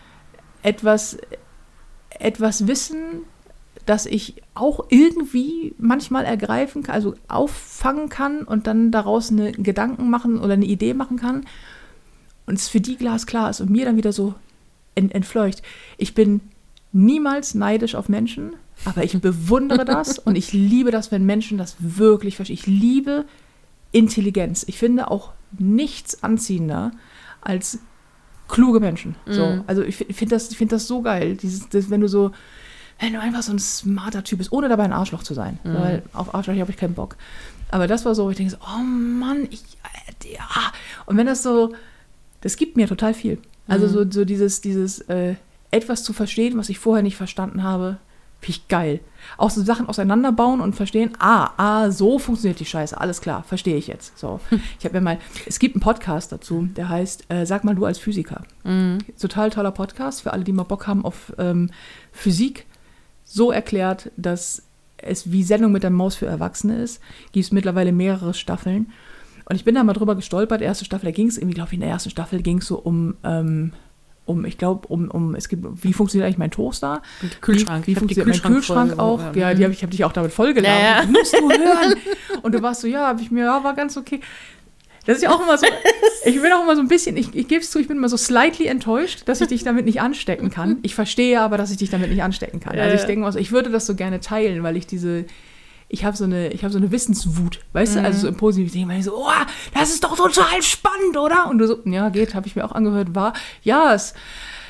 etwas, etwas wissen, dass ich auch irgendwie manchmal ergreifen kann, also auffangen kann und dann daraus einen Gedanken machen oder eine Idee machen kann und es für die glasklar ist und mir dann wieder so ent- entfleucht. Ich bin niemals neidisch auf Menschen, aber ich bewundere das und ich liebe das, wenn Menschen das wirklich verstehen. Ich liebe Intelligenz. Ich finde auch nichts anziehender als kluge Menschen. Mm. So, also ich finde das, ich find das so geil, dieses, das, wenn du so wenn du einfach so ein smarter Typ bist, ohne dabei ein Arschloch zu sein. Mhm. Weil auf Arschloch habe ich keinen Bock. Aber das war so, wo ich denke so, oh Mann, ich, ja. Und wenn das so, das gibt mir total viel. Also mhm. so, so dieses, dieses äh, etwas zu verstehen, was ich vorher nicht verstanden habe, finde ich geil. Auch so Sachen auseinanderbauen und verstehen, ah, ah, so funktioniert die Scheiße, alles klar, verstehe ich jetzt. So, ich habe mir mal, es gibt einen Podcast dazu, der heißt, äh, sag mal du als Physiker. Mhm. Total toller Podcast für alle, die mal Bock haben auf ähm, Physik. So erklärt, dass es wie Sendung mit der Maus für Erwachsene ist. Gibt es mittlerweile mehrere Staffeln. Und ich bin da mal drüber gestolpert. Die erste Staffel, da ging es irgendwie, glaube ich, in der ersten Staffel ging es so um, ähm, um, ich glaube, um, um, es gibt, wie funktioniert eigentlich mein Toaster? Und Kühlschrank. Wie, wie funktioniert mein Kühlschrank voll, auch? Ja, die hab, ich habe dich auch damit vollgeladen. Ja, ja. Musst du hören. Und du warst so, ja, habe ich mir, ja, war ganz okay. Das ist ja auch immer so, ich bin auch immer so ein bisschen, ich, ich gebe es zu, ich bin immer so slightly enttäuscht, dass ich dich damit nicht anstecken kann. Ich verstehe aber, dass ich dich damit nicht anstecken kann. Also ich denke mal so, ich würde das so gerne teilen, weil ich diese, ich habe so eine, ich habe so eine Wissenswut, weißt du, also so im positiven Sinne, so, oh, das ist doch total spannend, oder? Und du so, ja, geht, habe ich mir auch angehört, war, ja, es,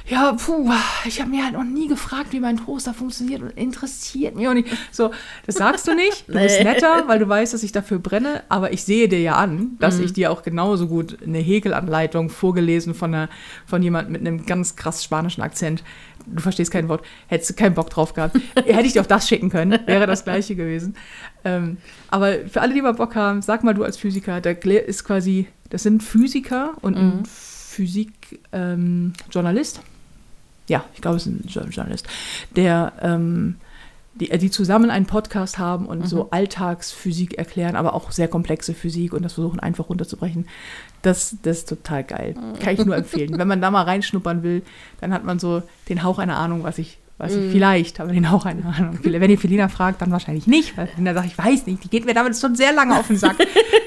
ja, puh, ich habe mir halt noch nie gefragt, wie mein Toaster funktioniert und interessiert mich auch nicht. So, das sagst du nicht. Du nee. bist netter, weil du weißt, dass ich dafür brenne. Aber ich sehe dir ja an, dass mhm. ich dir auch genauso gut eine Häkelanleitung vorgelesen von, einer, von jemandem mit einem ganz krass spanischen Akzent. Du verstehst kein Wort. Hättest du keinen Bock drauf gehabt. Hätte ich dir auch das schicken können. Wäre das Gleiche gewesen. Ähm, aber für alle, die mal Bock haben, sag mal du als Physiker, da ist quasi, das sind Physiker und ein mhm. Physik-Journalist. Ähm, ja, ich glaube, es ist ein Journalist, der, ähm, die, die zusammen einen Podcast haben und mhm. so Alltagsphysik erklären, aber auch sehr komplexe Physik und das versuchen einfach runterzubrechen. Das, das ist total geil. Kann ich nur empfehlen. Wenn man da mal reinschnuppern will, dann hat man so den Hauch einer Ahnung, was ich, was ich mm. vielleicht, aber den Hauch einer Ahnung. Wenn ihr Felina fragt, dann wahrscheinlich nicht, weil Felina sagt, ich weiß nicht, die geht mir damit schon sehr lange auf den Sack.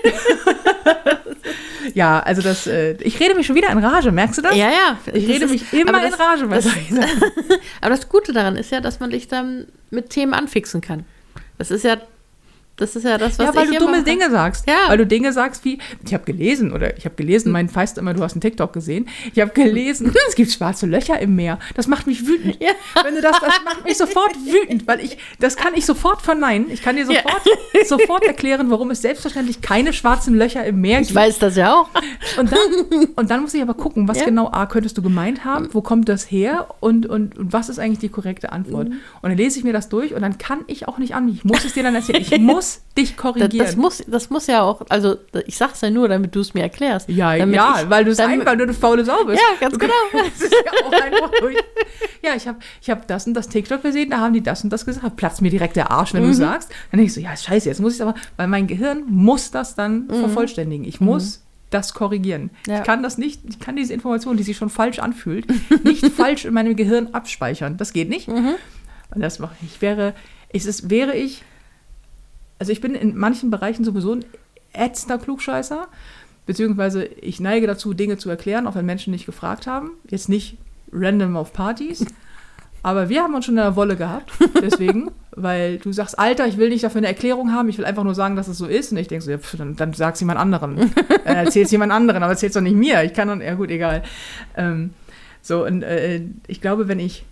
Ja, also das, äh, ich rede mich schon wieder in Rage, merkst du das? Ja, ja. Ich rede ist, mich immer das, in Rage bei solchen Sachen. Aber das Gute daran ist ja, dass man dich dann mit Themen anfixen kann. Das ist ja Das ist ja das, was ich Ja, weil ich du dumme Dinge sagst. Ja. Weil du Dinge sagst wie, ich habe gelesen, oder ich habe gelesen, mein Feist immer, du hast einen TikTok gesehen. Ich habe gelesen, es gibt schwarze Löcher im Meer. Das macht mich wütend. Ja. Wenn du das, das macht mich sofort wütend, weil ich, das kann ich sofort verneinen. Ich kann dir sofort, ja. sofort erklären, warum es selbstverständlich keine schwarzen Löcher im Meer gibt. Ich weiß das ja auch. Und dann, und dann muss ich aber gucken, was ja. genau A, könntest du gemeint haben, wo kommt das her und, und, und was ist eigentlich die korrekte Antwort? Mhm. Und dann lese ich mir das durch und dann kann ich auch nicht an. Ich muss es dir dann erzählen. Ich muss dich korrigieren. Das, das, muss, das muss ja auch, also ich sag's ja nur, damit du es mir erklärst. Ja, ja, ich, weil du es ein, weil du eine faule Sau bist. Ja, ganz genau. Das ist ja auch einfach durch. Ja, ich habe ich hab das und das TikTok gesehen, da haben die das und das gesagt. Platzt mir direkt der Arsch, wenn mhm. du sagst. Dann denke ich so, ja, scheiße, jetzt muss ich aber, weil mein Gehirn muss das dann mhm. vervollständigen. Ich muss mhm. das korrigieren. Ja. Ich kann das nicht, ich kann diese Information, die sich schon falsch anfühlt, nicht falsch in meinem Gehirn abspeichern. Das geht nicht. Mhm. Und das mache ich. Wäre, ich, es wäre ich, also ich bin in manchen Bereichen sowieso ein ätzender Klugscheißer, beziehungsweise ich neige dazu, Dinge zu erklären, auch wenn Menschen nicht gefragt haben. Jetzt nicht random auf Partys, aber wir haben uns schon in der Wolle gehabt, deswegen, weil du sagst, Alter, ich will nicht dafür eine Erklärung haben, ich will einfach nur sagen, dass es so ist. Und ich denke so, ja, pf, dann, dann sag's jemand anderen. Dann erzähl's jemand anderen, aber erzähl's doch nicht mir. Ich kann dann, ja gut, egal. Ähm, so, und äh, ich glaube, wenn ich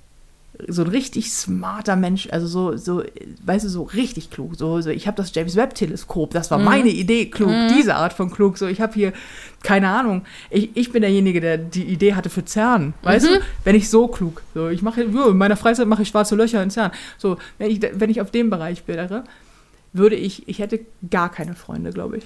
so ein richtig smarter Mensch, also so, so, weißt du, so richtig klug. So, so ich habe das James-Webb-Teleskop, das war mhm. meine Idee, klug, mhm. diese Art von klug. So, ich habe hier, keine Ahnung, ich, ich bin derjenige, der die Idee hatte für CERN, weißt mhm. du? Wenn ich so klug, so, ich mache, in meiner Freizeit mache ich schwarze Löcher in CERN. So, wenn ich, wenn ich auf dem Bereich wäre, würde ich, ich hätte gar keine Freunde, glaube ich.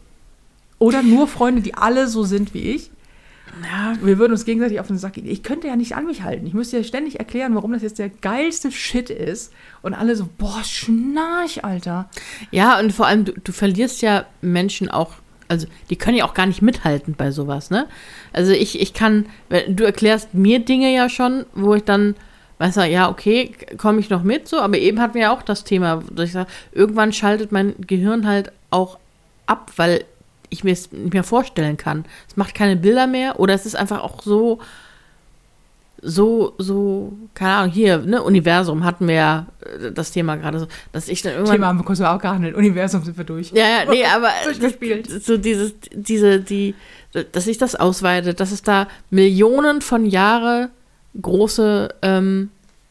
Oder nur Freunde, die alle so sind wie ich. Ja, wir würden uns gegenseitig auf den Sack gehen. Ich könnte ja nicht an mich halten. Ich müsste ja ständig erklären, warum das jetzt der geilste Shit ist. Und alle so, boah, Schnarch, Alter. Ja, und vor allem, du, du verlierst ja Menschen auch, also die können ja auch gar nicht mithalten bei sowas, ne? Also ich, ich kann, du erklärst mir Dinge ja schon, wo ich dann, weißt du, ja, okay, komme ich noch mit, so. Aber eben hatten wir ja auch das Thema, dass ich sage, irgendwann schaltet mein Gehirn halt auch ab, weil ich mir es nicht mehr vorstellen kann. Es macht keine Bilder mehr oder es ist einfach auch so, so, so, keine Ahnung, hier, ne, Universum hatten wir ja das Thema gerade so, dass ich dann irgendwann... Thema haben wir kurz auch gehandelt, Universum sind wir durch. Ja, ja, nee, aber durchgespielt. So dieses, diese, die, dass sich das ausweitet, dass es da Millionen von Jahre große ähm,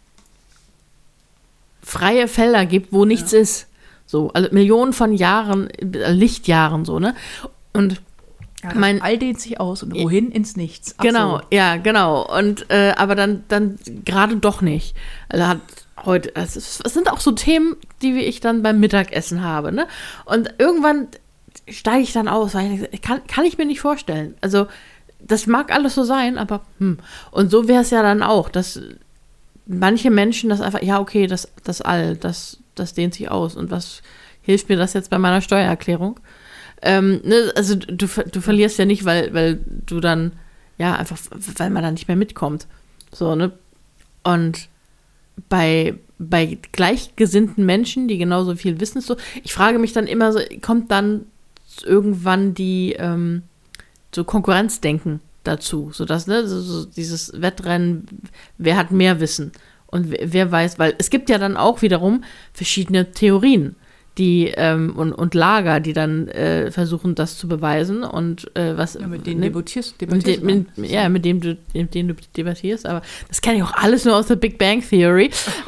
freie Felder gibt, wo nichts ja. ist. So, also Millionen von Jahren, Lichtjahren so, ne? Und ja, mein All dehnt sich aus und wohin ins Nichts. Ach genau, so. ja, genau. Und äh, aber dann, dann gerade doch nicht. Also hat heute, es, es sind auch so Themen, die ich dann beim Mittagessen habe, ne? Und irgendwann steige ich dann aus, weil ich denke, kann, kann ich mir nicht vorstellen. Also das mag alles so sein, aber hm. Und so wäre es ja dann auch, dass manche Menschen das einfach, ja, okay, das, das All, das das dehnt sich aus. Und was hilft mir das jetzt bei meiner Steuererklärung? Ähm, ne, also du, du verlierst ja nicht, weil, weil du dann, ja, einfach, weil man dann nicht mehr mitkommt. So, ne? Und bei, bei gleichgesinnten Menschen, die genauso viel wissen, so, ich frage mich dann immer so, kommt dann irgendwann die ähm, so Konkurrenzdenken dazu, sodass, ne, so, so dieses Wettrennen, wer hat mehr Wissen? Und wer weiß, weil es gibt ja dann auch wiederum verschiedene Theorien, die ähm, und, und Lager, die dann äh, versuchen, das zu beweisen und äh, was Ja, mit denen ne, debattierst, mit, debattierst de, mit, ja, mit dem du mit denen du debattierst, aber das kenne ich auch alles nur aus der Big Bang Theory.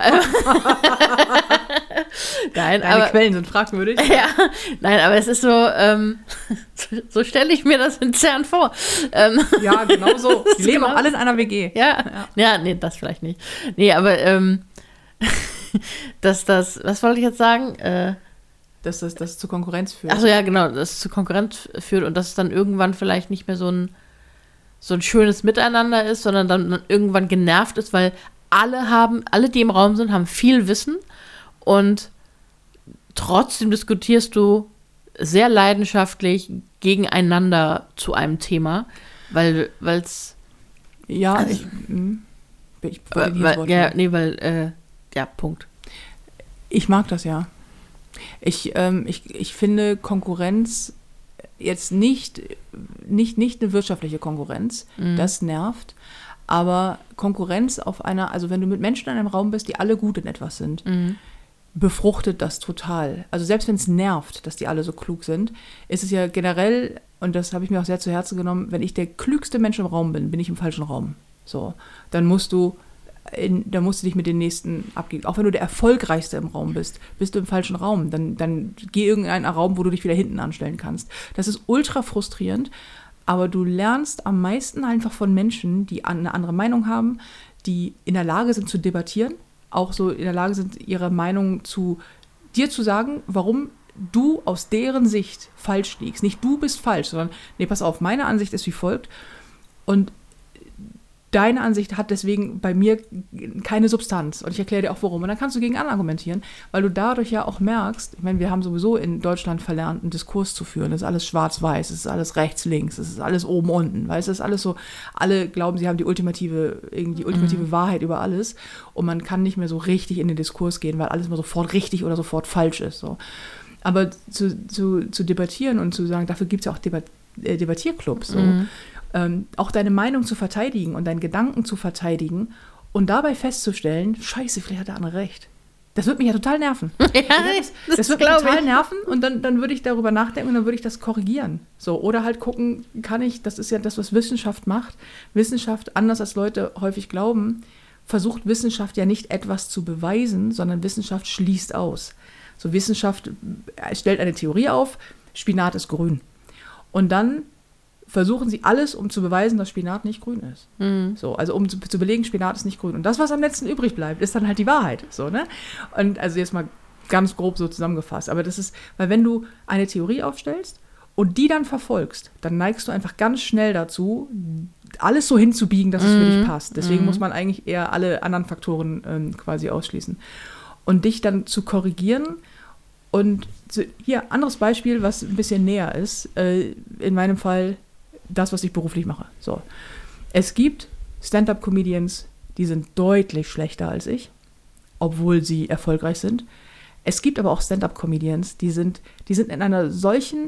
Nein, Deine aber Quellen sind fragwürdig. ja, nein, aber es ist so, ähm, so, so stelle ich mir das in CERN vor. Ähm, Ja, genau so. Die leben genau. auch alle in einer W G. Ja, ja, ja, nee, das vielleicht nicht. Nee, aber ähm, dass das, was wollte ich jetzt sagen? Äh, Dass das, das zu Konkurrenz führt. Achso, ja, genau, dass es zu Konkurrenz führt und dass es dann irgendwann vielleicht nicht mehr so ein, so ein schönes Miteinander ist, sondern dann irgendwann genervt ist, weil alle haben, alle, die im Raum sind, haben viel Wissen und trotzdem diskutierst du sehr leidenschaftlich gegeneinander zu einem Thema, weil es Ja, also, ich, mh. ich, wollte nicht ins weil, Wort ja, fallen. nee, weil, äh, ja, Punkt. Ich mag das ja. Ich, ähm, ich, ich finde Konkurrenz jetzt nicht, nicht, nicht eine wirtschaftliche Konkurrenz, Mhm. das nervt, aber Konkurrenz auf einer, also wenn du mit Menschen in einem Raum bist, die alle gut in etwas sind, Mhm. befruchtet das total. Also selbst wenn es nervt, dass die alle so klug sind, ist es ja generell, und das habe ich mir auch sehr zu Herzen genommen, wenn ich der klügste Mensch im Raum bin, bin ich im falschen Raum. So, dann musst du in, da musst du dich mit den Nächsten abgeben. Auch wenn du der Erfolgreichste im Raum bist, bist du im falschen Raum. Dann, dann geh irgendeinen Raum, wo du dich wieder hinten anstellen kannst. Das ist ultra frustrierend, aber du lernst am meisten einfach von Menschen, die eine andere Meinung haben, die in der Lage sind zu debattieren, auch so in der Lage sind, ihre Meinung zu dir zu sagen, warum du aus deren Sicht falsch liegst. Nicht du bist falsch, sondern, nee, pass auf, meine Ansicht ist wie folgt. Und deine Ansicht hat deswegen bei mir keine Substanz. Und ich erkläre dir auch, warum. Und dann kannst du gegen an argumentieren, weil du dadurch ja auch merkst, ich meine, wir haben sowieso in Deutschland verlernt, einen Diskurs zu führen. Das ist alles schwarz-weiß, es ist alles rechts-links, es ist alles oben-unten. Weißt du, es ist alles so, alle glauben, sie haben die ultimative, irgendwie die ultimative mhm. Wahrheit über alles. Und man kann nicht mehr so richtig in den Diskurs gehen, weil alles immer sofort richtig oder sofort falsch ist. So. Aber zu, zu, zu debattieren und zu sagen, dafür gibt es ja auch Debat- äh, Debattierclubs. So. Mhm. Ähm, auch deine Meinung zu verteidigen und deinen Gedanken zu verteidigen und dabei festzustellen, scheiße, vielleicht hat der andere recht. Das würde mich ja total nerven. Ja, das das, das würde mich total ich. nerven und dann, dann würde ich darüber nachdenken und dann würde ich das korrigieren. So, oder halt gucken, kann ich, das ist ja das, was Wissenschaft macht. Wissenschaft, anders als Leute häufig glauben, versucht Wissenschaft ja nicht etwas zu beweisen, sondern Wissenschaft schließt aus. So, Wissenschaft stellt eine Theorie auf, Spinat ist grün. Und dann versuchen sie alles, um zu beweisen, dass Spinat nicht grün ist. Mhm. So, also um zu, zu belegen, Spinat ist nicht grün. Und das, was am letzten übrig bleibt, ist dann halt die Wahrheit. So, ne? Und also jetzt mal ganz grob so zusammengefasst. Aber das ist, weil wenn du eine Theorie aufstellst und die dann verfolgst, dann neigst du einfach ganz schnell dazu, alles so hinzubiegen, dass mhm. es für dich passt. Deswegen mhm. muss man eigentlich eher alle anderen Faktoren ähm, quasi ausschließen. Und dich dann zu korrigieren. Und zu, hier, anderes Beispiel, was ein bisschen näher ist. Äh, in meinem Fall das, was ich beruflich mache. So. Es gibt Stand-up-Comedians, die sind deutlich schlechter als ich, obwohl sie erfolgreich sind. Es gibt aber auch Stand-up-Comedians, die sind, die sind in einer solchen,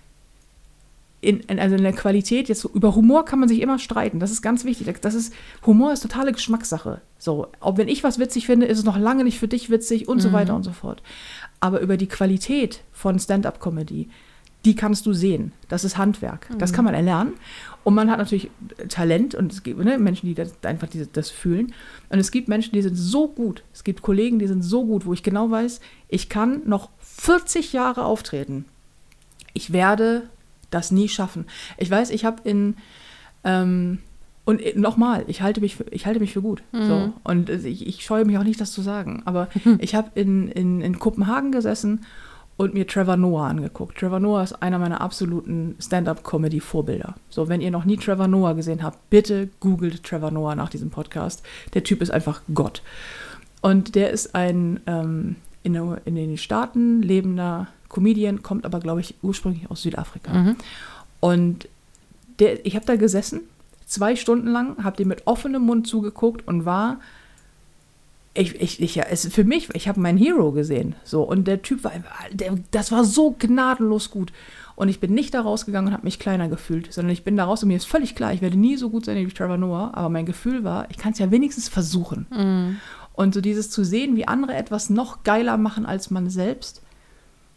in, in, also in der Qualität, jetzt so, über Humor kann man sich immer streiten, das ist ganz wichtig. Das ist, Humor ist totale Geschmackssache. So, auch wenn ich was witzig finde, ist es noch lange nicht für dich witzig und mhm. so weiter und so fort. Aber über die Qualität von Stand-up-Comedy, die kannst du sehen. Das ist Handwerk. Mhm. Das kann man erlernen. Und man hat natürlich Talent und es gibt ne, Menschen, die das, einfach diese, das fühlen. Und es gibt Menschen, die sind so gut. Es gibt Kollegen, die sind so gut, wo ich genau weiß, ich kann noch vierzig Jahre auftreten. Ich werde das nie schaffen. Ich weiß, ich habe in ähm, und nochmal, ich halte mich für, ich halte mich für gut. Mhm. So. Und ich, ich scheue mich auch nicht, das zu sagen. Aber mhm. ich habe in, in, in Kopenhagen gesessen und mir Trevor Noah angeguckt. Trevor Noah ist einer meiner absoluten Stand-up-Comedy-Vorbilder. So, wenn ihr noch nie Trevor Noah gesehen habt, bitte googelt Trevor Noah nach diesem Podcast. Der Typ ist einfach Gott. Und der ist ein ähm, in, in den Staaten lebender Comedian, kommt aber, glaube ich, ursprünglich aus Südafrika. Mhm. Und der, ich habe da gesessen, zwei Stunden lang, habe dem mit offenem Mund zugeguckt und war Ich, ich, ich, ja, es, für mich, ich habe meinen Hero gesehen. So, und der Typ war, der, das war so gnadenlos gut. Und ich bin nicht da rausgegangen und habe mich kleiner gefühlt, sondern ich bin da raus und mir ist völlig klar, ich werde nie so gut sein wie Trevor Noah, aber mein Gefühl war, ich kann es ja wenigstens versuchen. Mhm. Und so dieses zu sehen, wie andere etwas noch geiler machen als man selbst,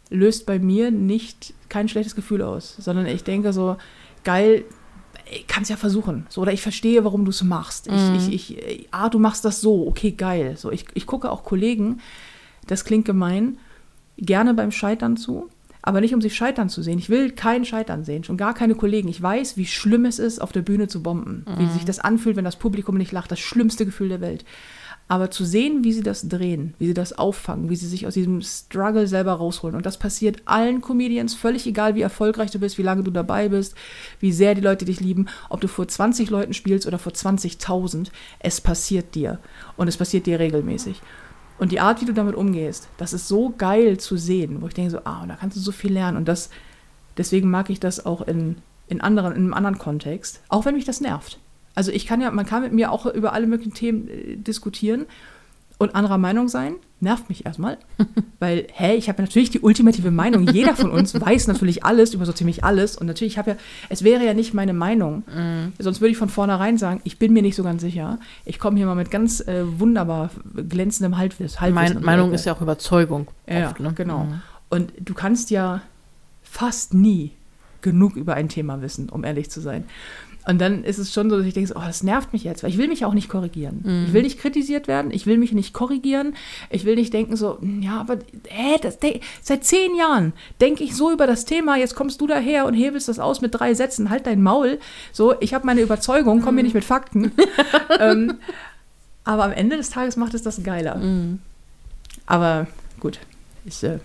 löst bei mir nicht kein schlechtes Gefühl aus, sondern ich denke so, geil, ich kann es ja versuchen. So, oder ich verstehe, warum du es machst. Mhm. Ich, ich, ich, ah, du machst das so, okay, geil. So, ich, ich gucke auch Kollegen, das klingt gemein, gerne beim Scheitern zu, aber nicht, um sie scheitern zu sehen. Ich will kein Scheitern sehen, schon gar keine Kollegen. Ich weiß, wie schlimm es ist, auf der Bühne zu bomben. Mhm. Wie sich das anfühlt, wenn das Publikum nicht lacht. Das schlimmste Gefühl der Welt. Aber zu sehen, wie sie das drehen, wie sie das auffangen, wie sie sich aus diesem Struggle selber rausholen. Und das passiert allen Comedians, völlig egal, wie erfolgreich du bist, wie lange du dabei bist, wie sehr die Leute dich lieben, ob du vor zwanzig Leuten spielst oder vor zwanzigtausend. Es passiert dir. Und es passiert dir regelmäßig. Und die Art, wie du damit umgehst, das ist so geil zu sehen, wo ich denke so, ah, und da kannst du so viel lernen. Und das, deswegen mag ich das auch in, in, anderen, in einem anderen Kontext, auch wenn mich das nervt. Also ich kann ja, man kann mit mir auch über alle möglichen Themen äh, diskutieren und anderer Meinung sein, nervt mich erstmal. Weil, hä, ich habe natürlich die ultimative Meinung. Jeder von uns weiß natürlich alles über so ziemlich alles. Und natürlich habe ja, es wäre ja nicht meine Meinung. Mm. Sonst würde ich von vornherein sagen, ich bin mir nicht so ganz sicher. Ich komme hier mal mit ganz äh, wunderbar glänzendem Halbwissen. Meine Meinung ist ja auch Überzeugung. Ja, oft, ne? Genau. Mm. Und du kannst ja fast nie genug über ein Thema wissen, um ehrlich zu sein. Und dann ist es schon so, dass ich denke, oh, das nervt mich jetzt, weil ich will mich auch nicht korrigieren. Mhm. Ich will nicht kritisiert werden, ich will mich nicht korrigieren, ich will nicht denken so, ja, aber hä, das, seit zehn Jahren denke ich so über das Thema, jetzt kommst du daher und hebelst das aus mit drei Sätzen, halt dein Maul. So, ich habe meine Überzeugung, komm mir nicht mit Fakten. ähm, aber am Ende des Tages macht es das geiler. Mhm. Aber gut, ist, uh,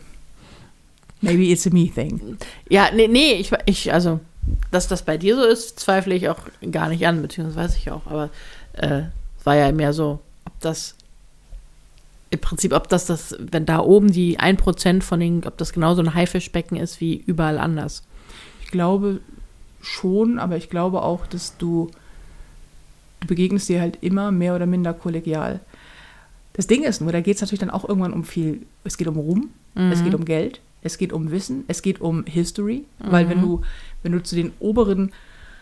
maybe it's a me thing. Ja, nee, nee, ich, ich also... Dass das bei dir so ist, zweifle ich auch gar nicht an, beziehungsweise weiß ich auch. Aber äh, war ja mehr so, ob das im Prinzip, ob das, das wenn da oben die ein Prozent von den, ob das genauso ein Haifischbecken ist wie überall anders. Ich glaube schon, aber ich glaube auch, dass du, du begegnest dir halt immer mehr oder minder kollegial. Das Ding ist nur, da geht es natürlich dann auch irgendwann um viel, es geht um Ruhm, mhm. es geht um Geld, es geht um Wissen, es geht um History, mhm. weil wenn du, wenn du zu den oberen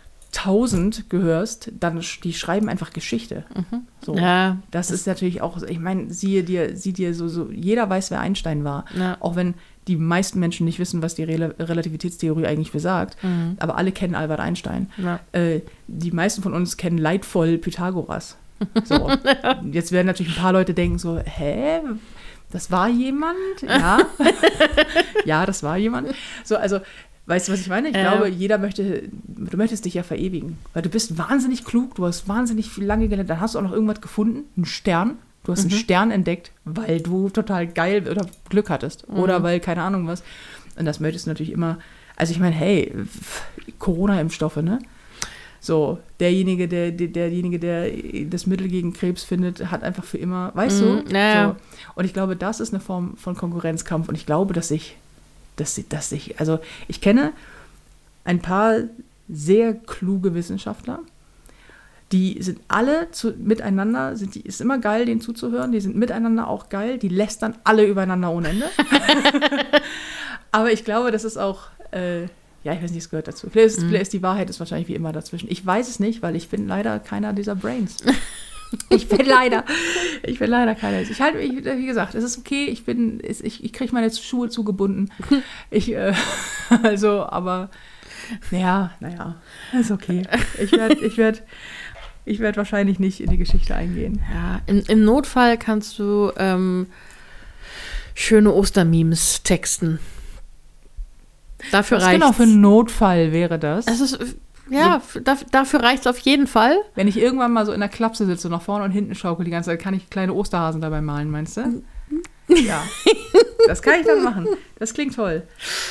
tausend gehörst, dann die schreiben einfach Geschichte. Mhm. So. Ja, das, das ist natürlich auch, ich meine, siehe dir, sieh dir so, so, jeder weiß, wer Einstein war, ja. auch wenn die meisten Menschen nicht wissen, was die Rel- Relativitätstheorie eigentlich besagt, mhm. aber alle kennen Albert Einstein. Ja. Äh, die meisten von uns kennen leidvoll Pythagoras. So. Jetzt werden natürlich ein paar Leute denken so, hä, das war jemand? Ja. Ja, das war jemand. So, also, weißt du, was ich meine? Ich ja. glaube, jeder möchte, du möchtest dich ja verewigen. Weil du bist wahnsinnig klug, du hast wahnsinnig viel lange gelernt, dann hast du auch noch irgendwas gefunden, einen Stern. Du hast mhm. einen Stern entdeckt, weil du total geil oder Glück hattest. Mhm. Oder weil, keine Ahnung was. Und das möchtest du natürlich immer, also ich meine, hey, Corona-Impfstoffe, ne? So, derjenige, der, der, derjenige, der das Mittel gegen Krebs findet, hat einfach für immer, weißt mm, du? Ja. So. Und ich glaube, das ist eine Form von Konkurrenzkampf. Und ich glaube, dass ich, dass ich, dass ich, also ich kenne ein paar sehr kluge Wissenschaftler, die sind alle zu, miteinander, sind die, ist immer geil, denen zuzuhören, die sind miteinander auch geil, die lästern alle übereinander ohne Ende. Aber ich glaube, das ist auch... Äh, Ja, ich weiß nicht, es gehört dazu. Vielleicht ist, mhm. vielleicht ist die Wahrheit ist wahrscheinlich wie immer dazwischen. Ich weiß es nicht, weil ich bin leider keiner dieser Brains. Ich bin leider, ich bin leider keiner. Ich halte mich, wie gesagt, es ist okay, ich bin, ich, ich kriege meine Schuhe zugebunden. Ich, äh, also, aber, naja, naja, ist okay. Ich werde, ich werde, ich werde wahrscheinlich nicht in die Geschichte eingehen. Ja, im, im Notfall kannst du ähm, schöne Ostermemes texten. Dafür Was reicht's. genau für einen Notfall wäre das? Es ist, ja, so, da, dafür reicht es auf jeden Fall. Wenn ich irgendwann mal so in der Klapse sitze und nach vorne und hinten schaukel die ganze Zeit, kann ich kleine Osterhasen dabei malen, meinst du? Ja, das kann ich dann machen. Das klingt toll.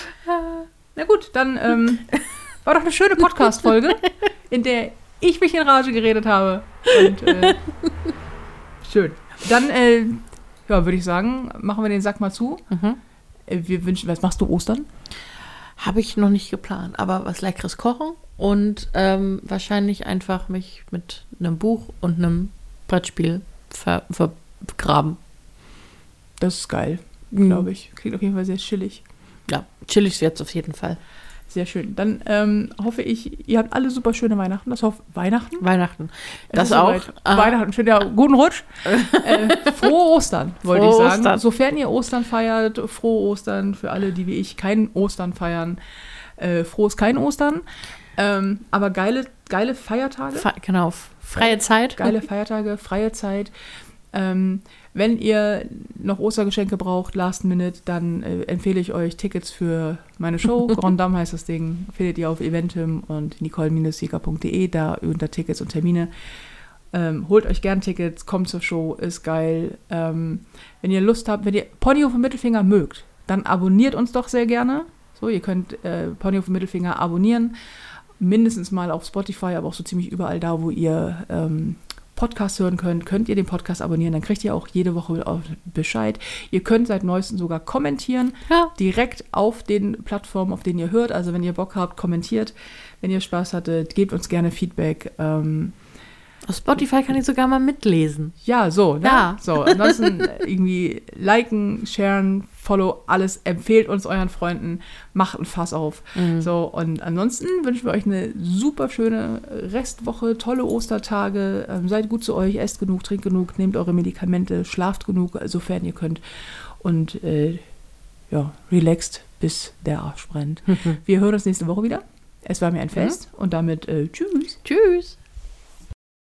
Na gut, dann ähm, war doch eine schöne Podcast-Folge, in der ich mich in Rage geredet habe. Und, äh, schön. Dann, äh, ja, würde ich sagen, machen wir den Sack mal zu. Mhm. Wir wünschen, was machst du Ostern? Habe ich noch nicht geplant, aber was Leckeres kochen und ähm, wahrscheinlich einfach mich mit einem Buch und einem Brettspiel ver- vergraben. Das ist geil, mhm. glaube ich. Klingt auf jeden Fall sehr chillig. Ja, chillig wird es auf jeden Fall. Sehr schön. Dann ähm, hoffe ich, ihr habt alle super schöne Weihnachten. Das hoffe Weihnachten? Weihnachten. Es Das ist auch. soweit. Weihnachten. Schön, ja, guten Rutsch. äh, frohe Ostern, wollte Frohe ich sagen. Ostern. Sofern ihr Ostern feiert, frohe Ostern für alle, die wie ich kein Ostern feiern. Äh, frohes kein Ostern. Ähm, aber geile, geile Feiertage. Fe- genau. Freie Zeit. Geile Feiertage, freie Zeit. Ähm, wenn ihr noch Ostergeschenke braucht, Last Minute, dann äh, empfehle ich euch Tickets für meine Show. Grand Dame heißt das Ding. Findet ihr auf Eventim und nicole Sieger punkt de, da unter Tickets und Termine. Ähm, holt euch gern Tickets, kommt zur Show, ist geil. Ähm, wenn ihr Lust habt, wenn ihr Ponyhof und Mittelfinger mögt, dann abonniert uns doch sehr gerne. So, ihr könnt äh, Ponyhof und Mittelfinger abonnieren. Mindestens mal auf Spotify, aber auch so ziemlich überall da, wo ihr ähm, Podcast hören könnt, könnt ihr den Podcast abonnieren, dann kriegt ihr auch jede Woche Bescheid. Ihr könnt seit neuestem sogar kommentieren, Ja. direkt auf den Plattformen, auf denen ihr hört. Also wenn ihr Bock habt, kommentiert. Wenn ihr Spaß hattet, gebt uns gerne Feedback. Ähm, Auf Spotify kann ich sogar mal mitlesen. ja, so. Ne? Ja. So, ansonsten irgendwie liken, sharen, follow, alles. Empfehlt uns euren Freunden, macht ein Fass auf. Mhm. So, und ansonsten wünschen wir euch eine super schöne Restwoche, tolle Ostertage. Ähm, seid gut zu euch, esst genug, trinkt genug, nehmt eure Medikamente, schlaft genug, sofern ihr könnt. Und äh, ja, relaxt, bis der Arsch brennt. Wir hören uns nächste Woche wieder. Es war mir ein Fest. Und damit äh, tschüss. Tschüss.